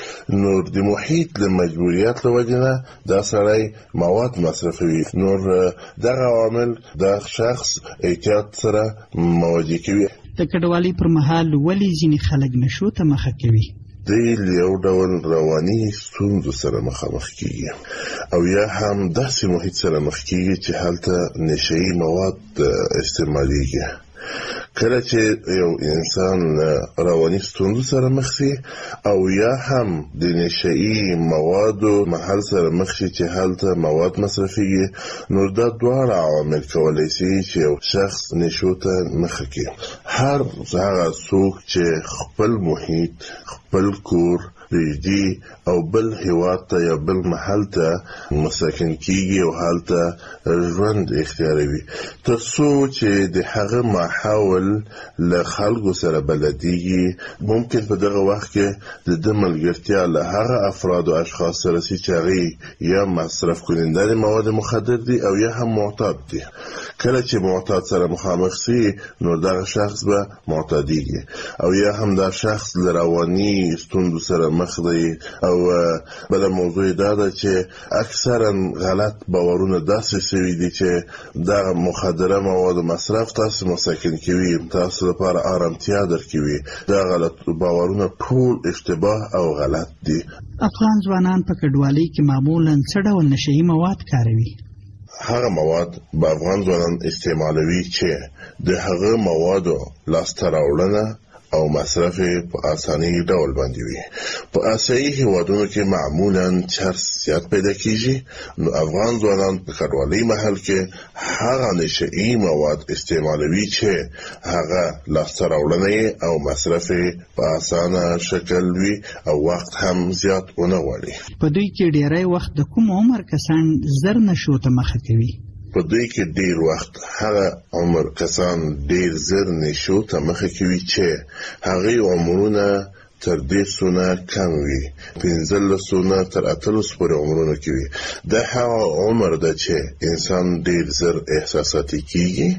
نور د محیط له مجبوریت له وجې نه دا سړی مواد مصرفوي. نور دغه عوامل د شخص احتیاط سره مواجه کوي. د کډوالۍ پر مهال ولې ځینې خلک نشو ته مخه کوي؟ دوی له یو ډول رواني ستونزو سره مخامخ کیږي او یا هم داسې محیط سره مخ کیږي چې هلته نشه‌یي مواد استعمالیږي. کله چې یو انسان رواني ستونزو سره مخ شي او یا هم د نشه‌یي موادو محل سره مخ شي چې هلته مواد مصرفيږي، نو دا دواړه عوامل کولی شي چې یو شخص نشو ته مخ کړي. هر هغه څوک چې خپل محیط، خپل کور ریدي او بل هیواد ته یا بل محل ته مساکن کیږي او هلته ژوند اختیاروي، تر څو چې د هغه ماحول له خلکو سره بلدیږي، ممکن په دغه وخت کې د ده ملګرتیا له هغه افراد او اشخاص سره سي چې هغې یا مصرف کننده د مواد مخدر دي او یا هم معتاد دي. کله چې معتاد سره مخامخ سي، نو دغه شخص به معتادیږي او یا هم دا شخص له رواني ستونزو سره مخ دی. او بل موضوع دا ده چې اکثرا غلط باورونه داسې سوي دي چې دا مخدره مواد مصرف تاسو مساکن کوي، تاسو لپاره آرامتیا درکوي. دا غلط باورونه ټول اشتباه او غلط دي. افغان ځوانان په کډوالۍ کې معمولا څه ډول نشه‌یي مواد کاروي؟ هغه مواد به افغان ځوانان استعمالوي چې د هغه موادو لاسته راوړنه او مصرف په اساني ډول باندې وي. په اسیایي هیوادونو کې معمولا چرس زیات پیدا کیږي، نو افغان ځوانان په کډوالۍ محل کې هغه نشه‌یي مواد استعمالوي چې هغه لاسته راوړنه او مصرف په اسانه شکل وي او وخت هم زیات ونه غواړي. په دوی کې ډیری وخت د کوم عمر کسان زر نشو ته مخه کوي؟ په دوی کې ډیر وخت هغه عمر کسان ډیر زر نشو ته مخه کوي چې هغه عمرونه تر دې سونه کم وي، پنځلسونه تر اتلس پورې عمرونه کې وي. دا هغه عمر ده چې انسان ډیر زر احساساتي کیږي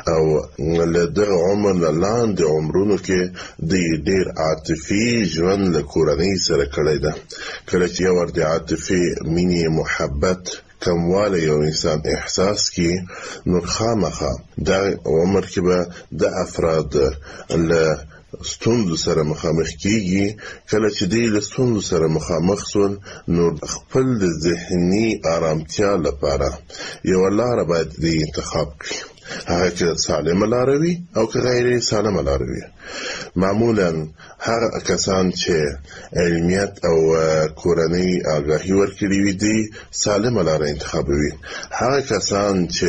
او له دغه عمر نه لاندې عمرونو کې د ډیر عاطفي ژوند له کورنۍ سره کړی ده. کله چې یو ورته عاطفي مینې محبت کمواله یو انسان احساس کی، نو خامخا دا عمر کې به د افراد له ستوندو سره مخامخ کیږي. کله چې دی له ستوندو سره مخامخ شول نو خپل د ذهني آرامتیا لپاره یو لار باید دی انتخاب کړي، هغه چې سالمه لار وي او که غیر سالمه لار وي. معمولا هغه کسان چې علمیت او کورنۍ آگاهی ورکړي وي دي سالمه لار انتخابوي. هغه کسان چې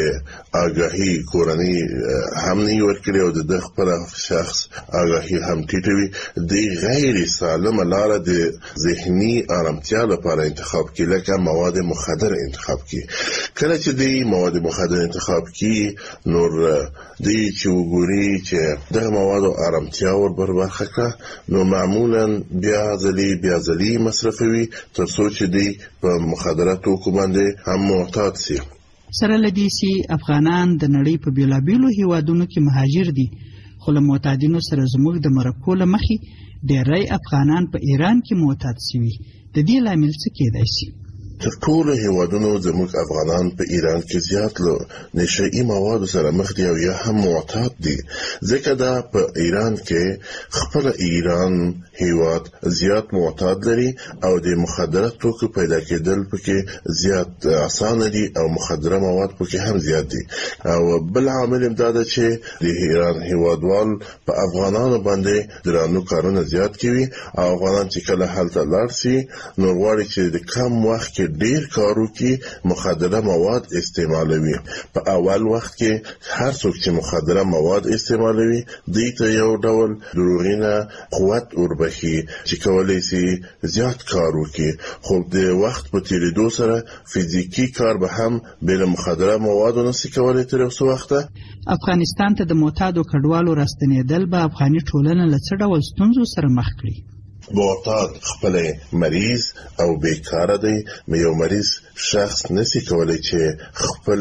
آگاهی کورنۍ هم نه ورکړي او د خپل شخص آگاهی هم ټیټوي دي غیر سالمه لار د ذهني آرامتیا لپاره انتخاب کړي، لکه مواد مخدر انتخاب کړي. کله چې دی مواد مخدر انتخاب کړي نور دی چې وګوري چې دغه مواد آرامتیا ور برخه کړه نو معمولا بیا ځلې بیا ځلې مصرفوي تر څو چې دی په مخدراتو باندې هم معتاد شي. سره لدې سي افغانان د نړۍ په بیلابیلو هیوادونو کې مهاجر دي، خو له معتادینو سره زموږ د مرکو له مخې ډېری افغانان په ایران کې معتاد شوي. د دې لامل څه کېدای شي؟ تر ټولو هیوادونو زموږ افغانان په ایران کې زیات له نشئی موادو سره مخ دي او یا هم معتاد دي، ځکه دا په ایران کې خپل ایران هیواد زیات معتاد لري او د مخدرات توکو پیدا کېدل پکې زیات اسانه دي او مخدره مواد پکې هم زیات دي. او بل عامل هم دا ده چې د ایران هیوادوال په افغانانو باندې درانه کارونه زیات کوي او افغانان چې کله هلته لاړ شي نو غواړي چې د کم وخت کې ډیر کارو کې مخدره مواد استعمالوي. په اول وخت کې هر څوک چې مخدره مواد استعمالوي دوی ته یو ډول دروغینه قوت وربخي چې کولای شي زیات کار وکړي، خو د وخت په تیریدو سره فزیکی کار به هم بل مخدره مواد نشي کولای تر اوسه وخته. افغانستان ته د معتادو کډوالو راستنېدل به افغاني ټولنه له څه ډول ستونزو سره مخ کړي؟ معتاد خپل مریض او بیکاره دی، یو مریض شخص نسی کولای چې خپل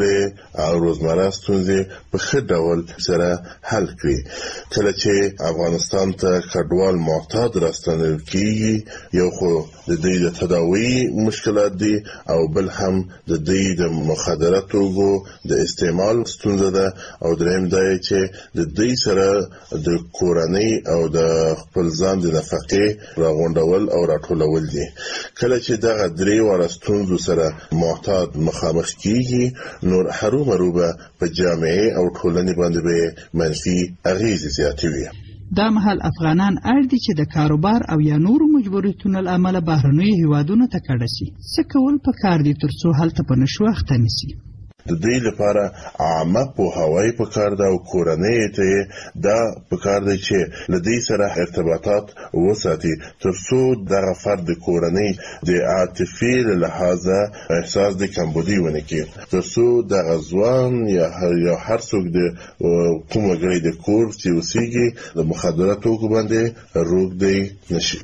روزمره ستونزې په ښه ډول سره حل کړي. کله چې افغانستان ته کډوال معتاد راستنیدل کیږي یو خو د دې د تداوی مشکلات دي او بل هم د دې د مخدراتو د استعمال ستونزه ده او دریم دا چې د دې سره د کورنۍ او د خپل ځان د نفقې راغونډول او راټولول دي. کله چې دغه درې وړه ستونزو سره معتاد مخامخ کیږي نور هرومروبه په جامعه او ټولنې باندې به منفي اغیزې زیاتوي. دا مهال افغانان اړ دي چې د کاروبار او یا نورو مجبوریتونو له امله بهرنیو هیوادونو ته کډه شي. څه کول پکار دي ترڅو هلته په نشو اخته نشي؟ د دې لپاره عامه پوهاوی پکار ده او کورنۍ ته دا پکار ده چې له دې سره ارتباطات وساتي ترڅو دغه فرد کورنۍ د عاطفي له لحاظه احساس د کمبودي ونه کړي، ترڅو دغه ځوان یا هر یا هر څوک د کومه غړي د کور چې اوسېږي د مخدراتو باندې روږ دی نشي.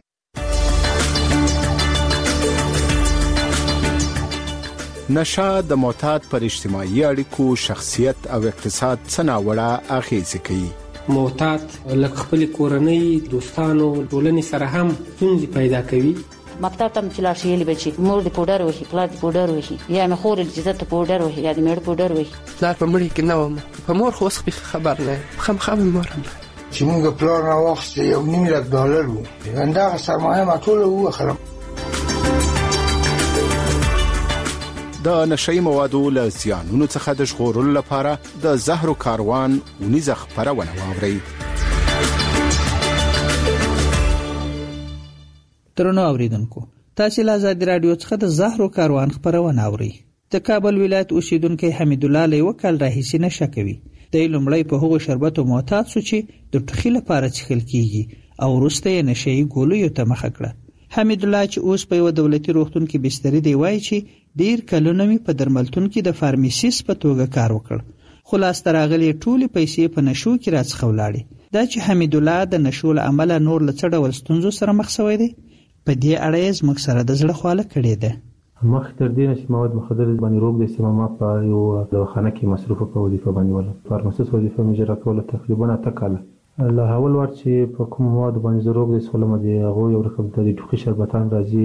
نشه د معتاد پر اجتماعي اړیکو، شخصیت او اقتصاد څه ناوړه اغیزې کوي. معتاد لکه خپل کورنۍ، دوستانو، ټولنې سره هم ستونزې پیدا کوي. مکتب ته چې لاړ شي یې بچي مور دې پوډر وهي، پلار دې پوډر وهي، یا مې خور دې ته پوډر وهي یا دې مېړه پوډر وهي. پلار په مړي کې نه وم، په مور خو اوس خبر نه یم، خامخا مې مور هم چې موږ پلار راواخیسته یو نیم لک ډالر و، همدغه سرمایه ما ټوله ووخلم. د نشئی موادو له زیانونو څخه د ژغورلو لپاره د زهرو کاروان ونیزه خپرونه واورئ. درنو اوریدونکو، تاسو له آزاد رادیو څخه د زهرو کاروان خپرونه اورئ. د کابل ولایت اوسیدونکو حمید الله له وکړ راهیسي نشه کوي. د لومړی په هغو شربتو معتاد شو چې د ټوخي لپاره څښل کیږي او وروسته یې نشئی ګولیو ته مخه کړه. حمید الله چې اوس په یو دولتي روغتون کې بستری دی وایي چې ډیر کلونه می په درملتون کې د فارمیسیست په توګه کار وکړ، خلاص تراغلي ټولې پیسې په نشو کې راڅخه ولاړې. دا چې حمید الله د نشو له عمله نور له څه ډول ستونزو سره مخ شوی دی په دې اړه یې زموږ سره د زړه خواله کړې ده. مخکې تر دې نه چې مواد مخدر باندې روغ د استعمال په یو دواخانه کې مصروفه په وظیفه باندې ولا فارماسیست وظیفه مې اجرا کوله تقریبا اته کاله. له اول وخت چې په کوم مواد باندې ضرورت دی سولم دی هغه یو رقم د ټوخي شربتان راځي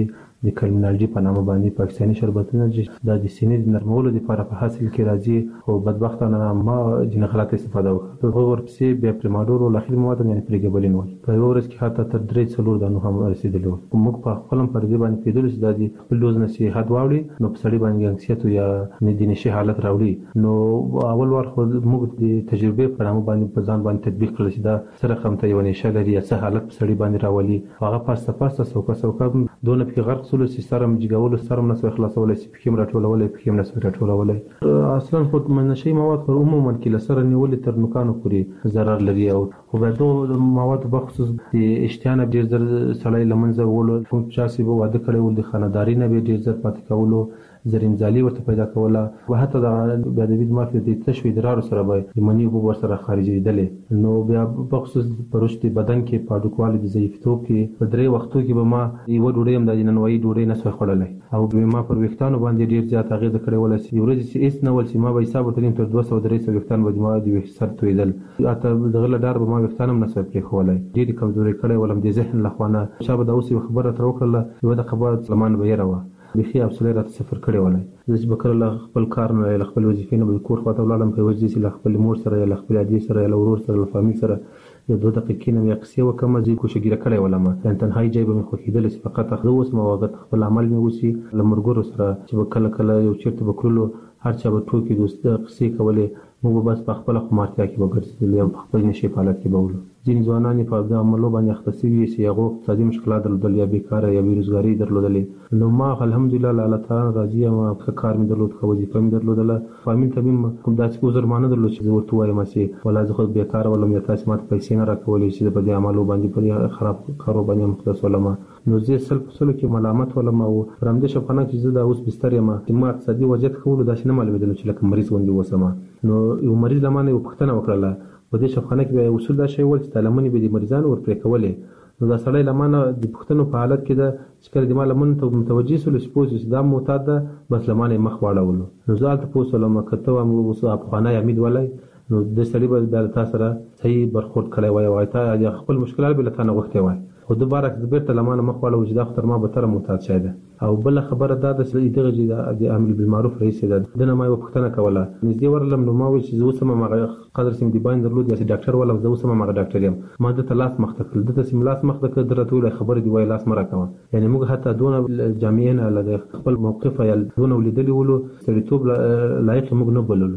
د کریمینالوژي په نامه باندې پاکستاني شربتونه چې د سینې د نرمولو لپاره په حاصل کې راځي او بدبختانه ما جن غلط استفاده وکړه. په ورپسې بیا پریماډور او اخري مواد یعنی پریګبلین وایي په یو ورځ کې حتی تر درې څلور دانو هم رسیدلو. موږ په خپل پر دې باندې پیدل چې د دې خپل دوز نصيحت واوړي نو په سړي باندې انکسیت یا د نشي حالت راوړي. نو اول وار خو موږ د تجربه په نامه باندې په ځان باندې تطبیق کړل چې دا سره کوم ته یو نشه لري یا څه حالت په سړي باندې راولي. هغه پاسته پاسته سوکا سوکا دونه په غرق سول چې سرم جګول سرم نسو خلاصول چې په کیمرا ټولول په کیمرا نسو ټولول. اصلا خو منشي مواد پر عموما کې لسره نیول تر نوکانو پورې ضرر لري او خو به دوه مواد په خصوص د اشتیانه ډیر زر سړی لمنځه وولو کوم چاسي به واده کړي ول د خانداري نه به ډیر زر پاتې کولو زرینځالي ورته پیدا کوله او حتی د بیادبی د مافیا د تشوي درارو سره به د منی په ور سره خارجېدلې. نو بیا په خصوص پرشتي بدن کې پاډوکوالي د ضعیفتوب کې په درې وختو کې به ما یو ډوډۍ هم د ننوي ډوډۍ نه سوي خړلې او به ما پر وختانو باندې ډیر زیات هغه ذکر ول چې یو ورځ چې اس نه ول چې ما به حساب ترين تر دوه سوه درې سوه وختان به ما د سر تویدل اته دغه لدار به ما وختانم نه سوي پرې خولای ډیر کمزوري کړي ولم د ذهن لخوانه شابه د اوسې خبره تر وکړه یو د خبره سلمان به یې راوه بخي ابسولې را سفر کړي ولای چې بکر خپل کار نه خپل وظیفې نه به کور خواته ولاړم په وجه چې خپل مور سره یا خپل عادي سره یا ورور سره یا فامیل سره یو دوه دقیقې نه یقصې وکم چې کوشګیره کړي ولما ان تنهایی جای به مخ کېدل چې فقط خو اوس مواقع خپل عمل مې وسی لمرګورو سره چې کله کله یو چیرته بکرلو هر چا به ټوکی دوست قصې کولې موږ بس په خپل خمارتیا کې وګرځېدل یا په خپل نشي حالت کې بولو. ځینې ځوانان په دې عملو باندې اخته شوي چې هغه اقتصادي مشکلات درلودل یا بیکاره یا بیروزګاری درلودلې. نو ما الحمدلله الله تعالی راضي یم په کار مې درلود خو وظیفه مې درلودله فامیل ته به کوم داسې عذر مانه درلود چې ورته وایم چې ولا زه خو بیکاره ولم یا تاسو ماته پیسې نه راکولې چې په دې عملو باندې په خراب کارو باندې مختص ولم. نو زه سل په سلو کې ملامت ولم او پرمده شپانه چې زه د اوس بستر یم چې ما اقتصادي وضعیت خو داسې نه معلومېدل چې لکه مریض وندي وسم. نو یو مریض لمانه یو پښتنه وکړه په دې شپخانه کې اصول دا شی ول چې تعلمونی به د مریضان ور پرې کولې. نو دا سړی لمانه د پښتنو په حالت کې د چې د مال من ته متوجي سول سپوز چې دا معتاد ده بس لمانه مخ واړول. نو زه ته پوسول ما کته مو وسه افغانای امید ولای نو د سړي به د تاسو سره صحیح برخورد کړی وای او ته خپل مشکلات به لته نه وخته وای خو دوباره چې بیرته لمانه مخ واړول چې دا خطر ما به تر معتاد شاید او بل خبره دا د سړي دغه د امر بالمعروف رئیس ده دنه ما یو پښتنه کوله نږدې ورلم نو ما ویل چې زه سم ما قدر سم دی باندې درلود یا ډاکټر ولا زه سم ما ډاکټر یم ما د تلاس مختکل د سم لاس مختکل درته ویل خبر دی وای لاس مرا کوم یعنی موږ حتی دونه جامعین له خپل موقف یا دونه ولیدلی ولو سړیتوب لایق موږ نه بللو.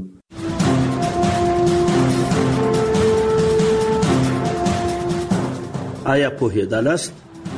آیا پوهېدلاست؟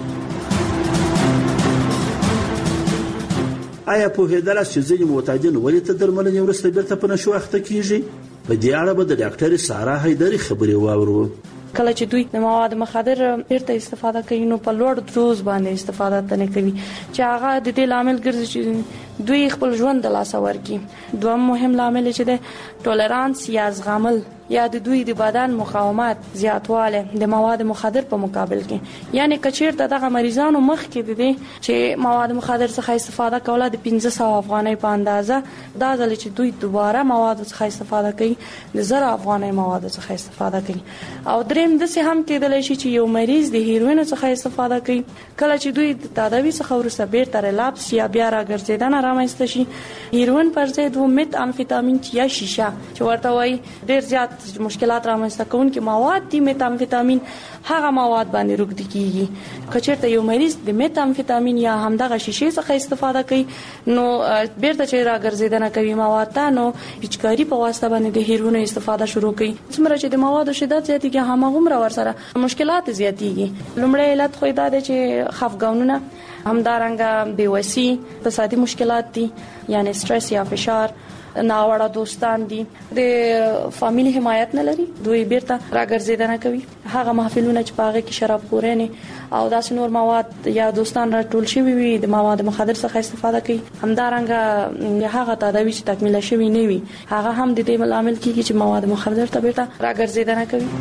آیا پوهېدلاست چې ځینې معتادین ولې تر درملنې وروسته بیرته په نشو اخته کیږي؟ په دې اړه به د ډاکټر سارا حیدري خبرې واورو. کله چې دوی د مواد مخدر بیرته استفاده کوي نو په لوړ دوز باندې استفاده تنه کوي چې هغه د دې لامل ګرځي چې دوی خپل ژوند د لاس ورکي. دویم مهم لامل چې د ټولرانس یا زغمل یا د دوی د بدن مقاومت زیاتواله د مواد مخدر په مقابل کې یعنی کچیر دغه مریضانو مخ کې دي چې مواد مخدر څخه استفاده کوله د پنځه سوه افغانۍ په اندازه دا ځل چې دوی دوباره مواد څخه استفاده کوي د زر افغانۍ مواد څخه استفاده کوي. او دریم د څه هم کېدلی شي چې یو مریض د هیروین څخه استفاده کوي کله چې دوی د تداوی څخه ورسره بیرته ریلاپس یا بیا راګرځیدنه رامنځته شي هیروین پر ضد و مت امفیتامین یا شیشه چې ورته وایي ډیر زیات مشکلات رامنځته کوونکي مواد دي میتامفیتامین هغه مواد باندې روږدي کیږي. کچېرته یو مریض د میتامفیتامین یا همدغه شیشې څخه استفاده کوي نو بیرته چې راګرځیدنه کوي مواد ته نو هیڅکاري په واسطه باندې د هیروین استفاده شروع کوي. څومره چې د موادو شدت زیاتېږي هماغومره ورسره مشکلات زیاتېږي. لومړی علت خو دا دی چې خفګانونه همدارنګه بېوسي اقتصادي مشکلات دي یعنی سټرس یا فشار ناوړه دوستان دي د فامیلی حمایت نه لري دوی بیرته راګرځیدنه کوي هغه محفلونه چې پاغه کې شراب خورنه او داس نور مواد یا دوستان راټول شوی وي د مواد مخدر څخه استفاده کوي همدارنګه هغه تداوی چې تکمیل شوی نه وي هغه هم د دې عامل کیږي چې مواد مخدر ته بیرته راګرځیدنه کوي.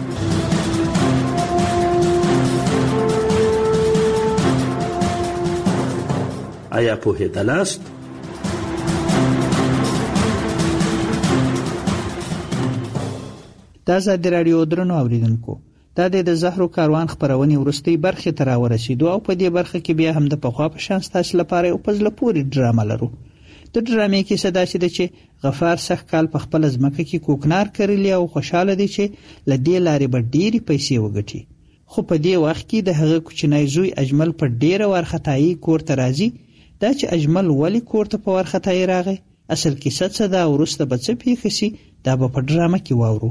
آیا پوهېدلاست؟ د ازادي راډیو درنو اوریدونکو دا د زهرو کاروان خبرونې وروستۍ برخې ته راورسېدو او په دې برخه کې بیا هم د پخوا په شان ستاسو لپاره یو په زړه پورې ډرامه لرو. د ډرامې کیسه داسې ده چې غفار سږکال په خپله ځمکه کې کوکنار کرلی او خوشحاله دی چې له دې لارې به ډېرې پیسې وګټي. خو په دې وخت کې د هغه کوچنی زوی اجمل په ډېره وارخطایي کور ته راځي. دا چې اجمل ولې کور ته په وارخطایي راغی، اصل کیسه څه ده او وروسته به څه پیښه شي، دا به په ډرامه کې واورو.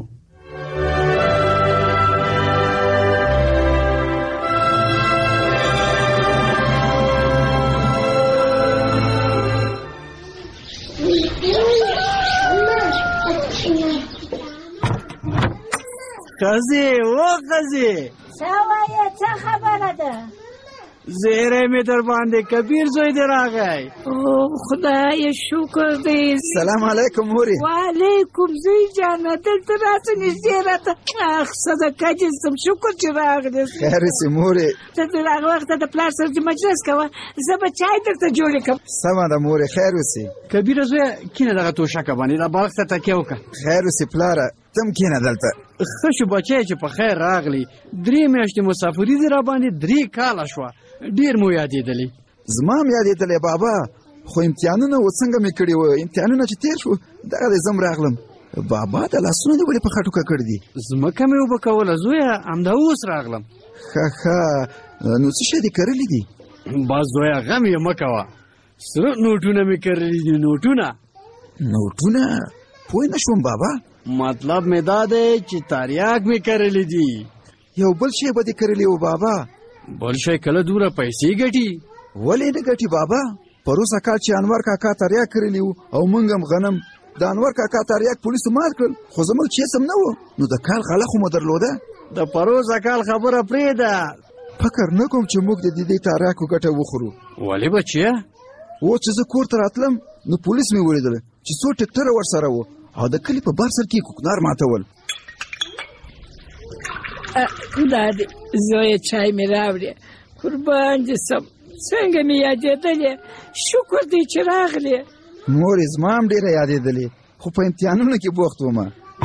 قضی و قضی سوایه څه خبره ده؟ زیره می در باندې کبیر زوی دی راغی. او خدای شکر دی. سلام علیکم موري. وعلیکم زوی جانه دلته راسه نږدې راته. اخ صدقه دې سم شکر چې راغلی. خیر سي موري. ته د هغه وخت د پلار سره مجلس کوه، زه به چای درته جوړ کړم. سمه ده موري، خیر وسي. کبیر زوی کینه دغه توشکه باندې دا باغ ته تکیه وکړه. خیر وسي پلاره، تم کینه دلته. ښه شو بچی چې په خیر راغلی. درې میاشتې مسافري دې را باندې درې کاله شوه. ډیر مو یادېدلی. زما هم یادېدلی بابا، خو امتحانونه و څنګه مې کړي وو، امتحانونه چې تیر شو دغه دی زم راغلم. بابا د لاسونه دې ولې په خټوکه کړي دي؟ ځمکه مې اوبه کوله زویه، همدا اوس راغلم. ښه ښه، نو څه شی دې کرلي دي؟ بس زویه غم یې مه کوه، سره نوټونه مې کرلي دي. نوټونه نوټونه پوه نه شوم بابا. مطلب مې دا دی چې تریاک مې کرلي دي. یو بل شی به دې کرلي وو بابا؟ بل شی کله دوره پیسې ګټي؟ ولې نه ګټي بابا؟ پروسه کال چې انور کاکا تریاک کرلی وو او موږ هم غنم، د انور کاکا تریاک پولیسو مات کړل، خو زموږ چې سم نه وو، نو د کال غله خو مو درلوده. د پروسه کال خبره پرېږده، فکر نه کوم چې موږ د دې تریاکو ګټه وخورو. ولې بچیه؟ اوس چې زه کور ته راتلم نو پولیس مې ولیدل چې څو ټکټره ورسره وو او د کلي په بر سر کې کوکنار ماتول. دا دی زویه چای مې راوړې، قربان دې سم. څنګه مې یادېدلې، شکر دی چې راغلې. مورې زما هم ډېره یادېدلې، خو په امتحانونو کې بوخت وم.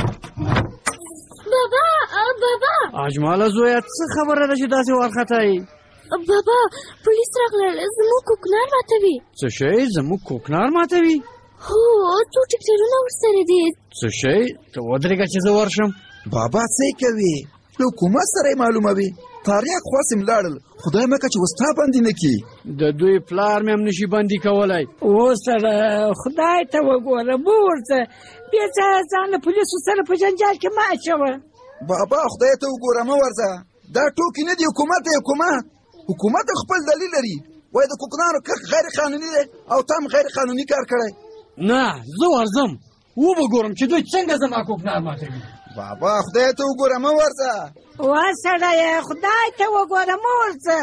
بابا بابا اجماله زویه څه خبره ده چې داسې وارخطایي؟ بابا پولیس راغلل، زموږ کوکنار ماتوي. څه شی زموږ کوکنار ماتوي؟ هو څو ټکټرونه ورسره دي. څه شی؟ ته ودرېږه چې زه ورشم. بابا څه کوي؟ له حکومت سره یې معلوموي. تریاک خواست یې لاړل، خدای مکه چې وستا بندي نه کړي. د دوی پلار مې هم نشي بندي کولی. اوس سره خدای ته وګوره، مه ورځه بیا ځان له پولیسو سره په جنجال کې مه اچوه. بابا خدای ته وګوره، مه ورځه. دا ټوکې نه دي، حکومت دی حکومت. حکومت خپل دلیل لري، وایي د کوکنارو کښت غیر قانوني دی او تا هم غیر قانوني کار کړی. نه زه ورځم، وبه ګورم چې دوی څنګه زما کوکنار ماتوي. بابا خدای ته وګوره، مه ورځه. وا سړیه خدای ته وګوره، مه ورځه.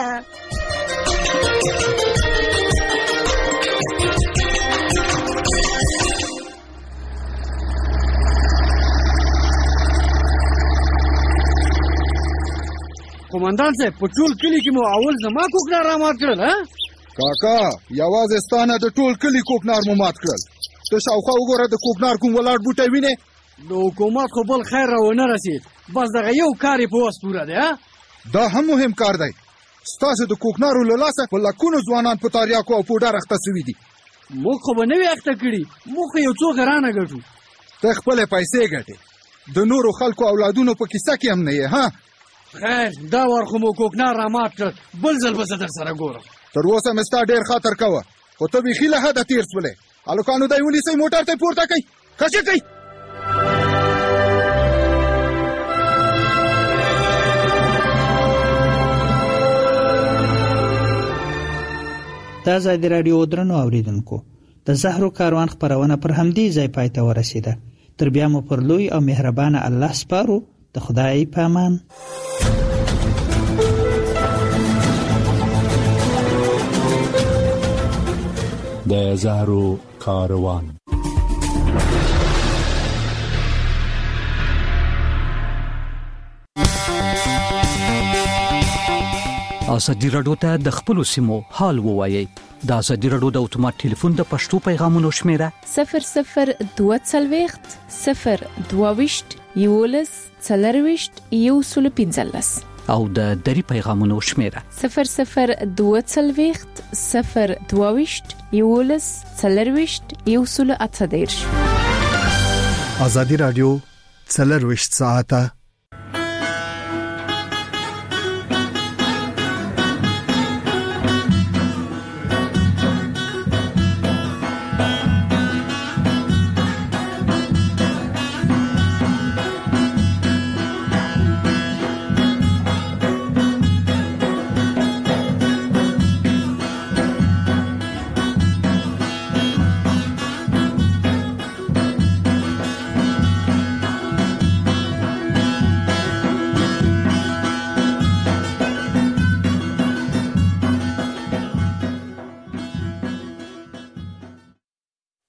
قومندان صاحب په ټول کلي کې مو اول زما کوکنار را مات کړل؟ کاکا یوازې ستانه د ټول کلي کوکنار مو مات کړل. ته شاوخوا وګوره د کوکنار کوم ولاړ بوټی وینې؟ د حکومت خو بل خیر را ونه رسید، بس دغه یو کار یې په وس پوره دی. دا هم مهم کار دی. ستاسو د کوکنارو له لاسه په لکونو ځوانان په تریاکو او پوډر اخته سوي دي. موږ خو به نه وي اخته کړي، موږ خو یو څو غرانه ګټو. ته خپلې پیسې ګټې، د نورو خلکو اولادونو په کیسه کې هم نه یې. ها خیر دا وار خو مو کوکنار را مات کړ، بل ځل به زه در سره ګورم. تر اوسه مې ستا ډېر خاطر کوه، خو ته بیخي له حده تېر سولې. هلکانو دی ونیسئ، موټر ته یې پورته کوئ، کشې کوئ. دا ځای د راډیو درنو اوریدونکو د زهرو کاروان خبرونه پر همدې ځای پای ته ورسیده. تر بیا مو پر لوی او مهربانه الله سپارو. د خدای په امان. د زهرو کاروان. ازادي راډیو ته د خپلو سیمو حال ووایي د ازادي رادیو د اتومات ټلیفون د پښتو پیغامونو شمیره صفر صفر دوه څلوېښت صفر دوه ویشت یولس څلرویشت یو سل پنځلس او د دری پیغامونو شمیره صفر صفر دوه څلوېښت صفر دوه ویشت یولس څلرویشت یو سل اته دېرش. ازادي رادیو څلرویشت ساعته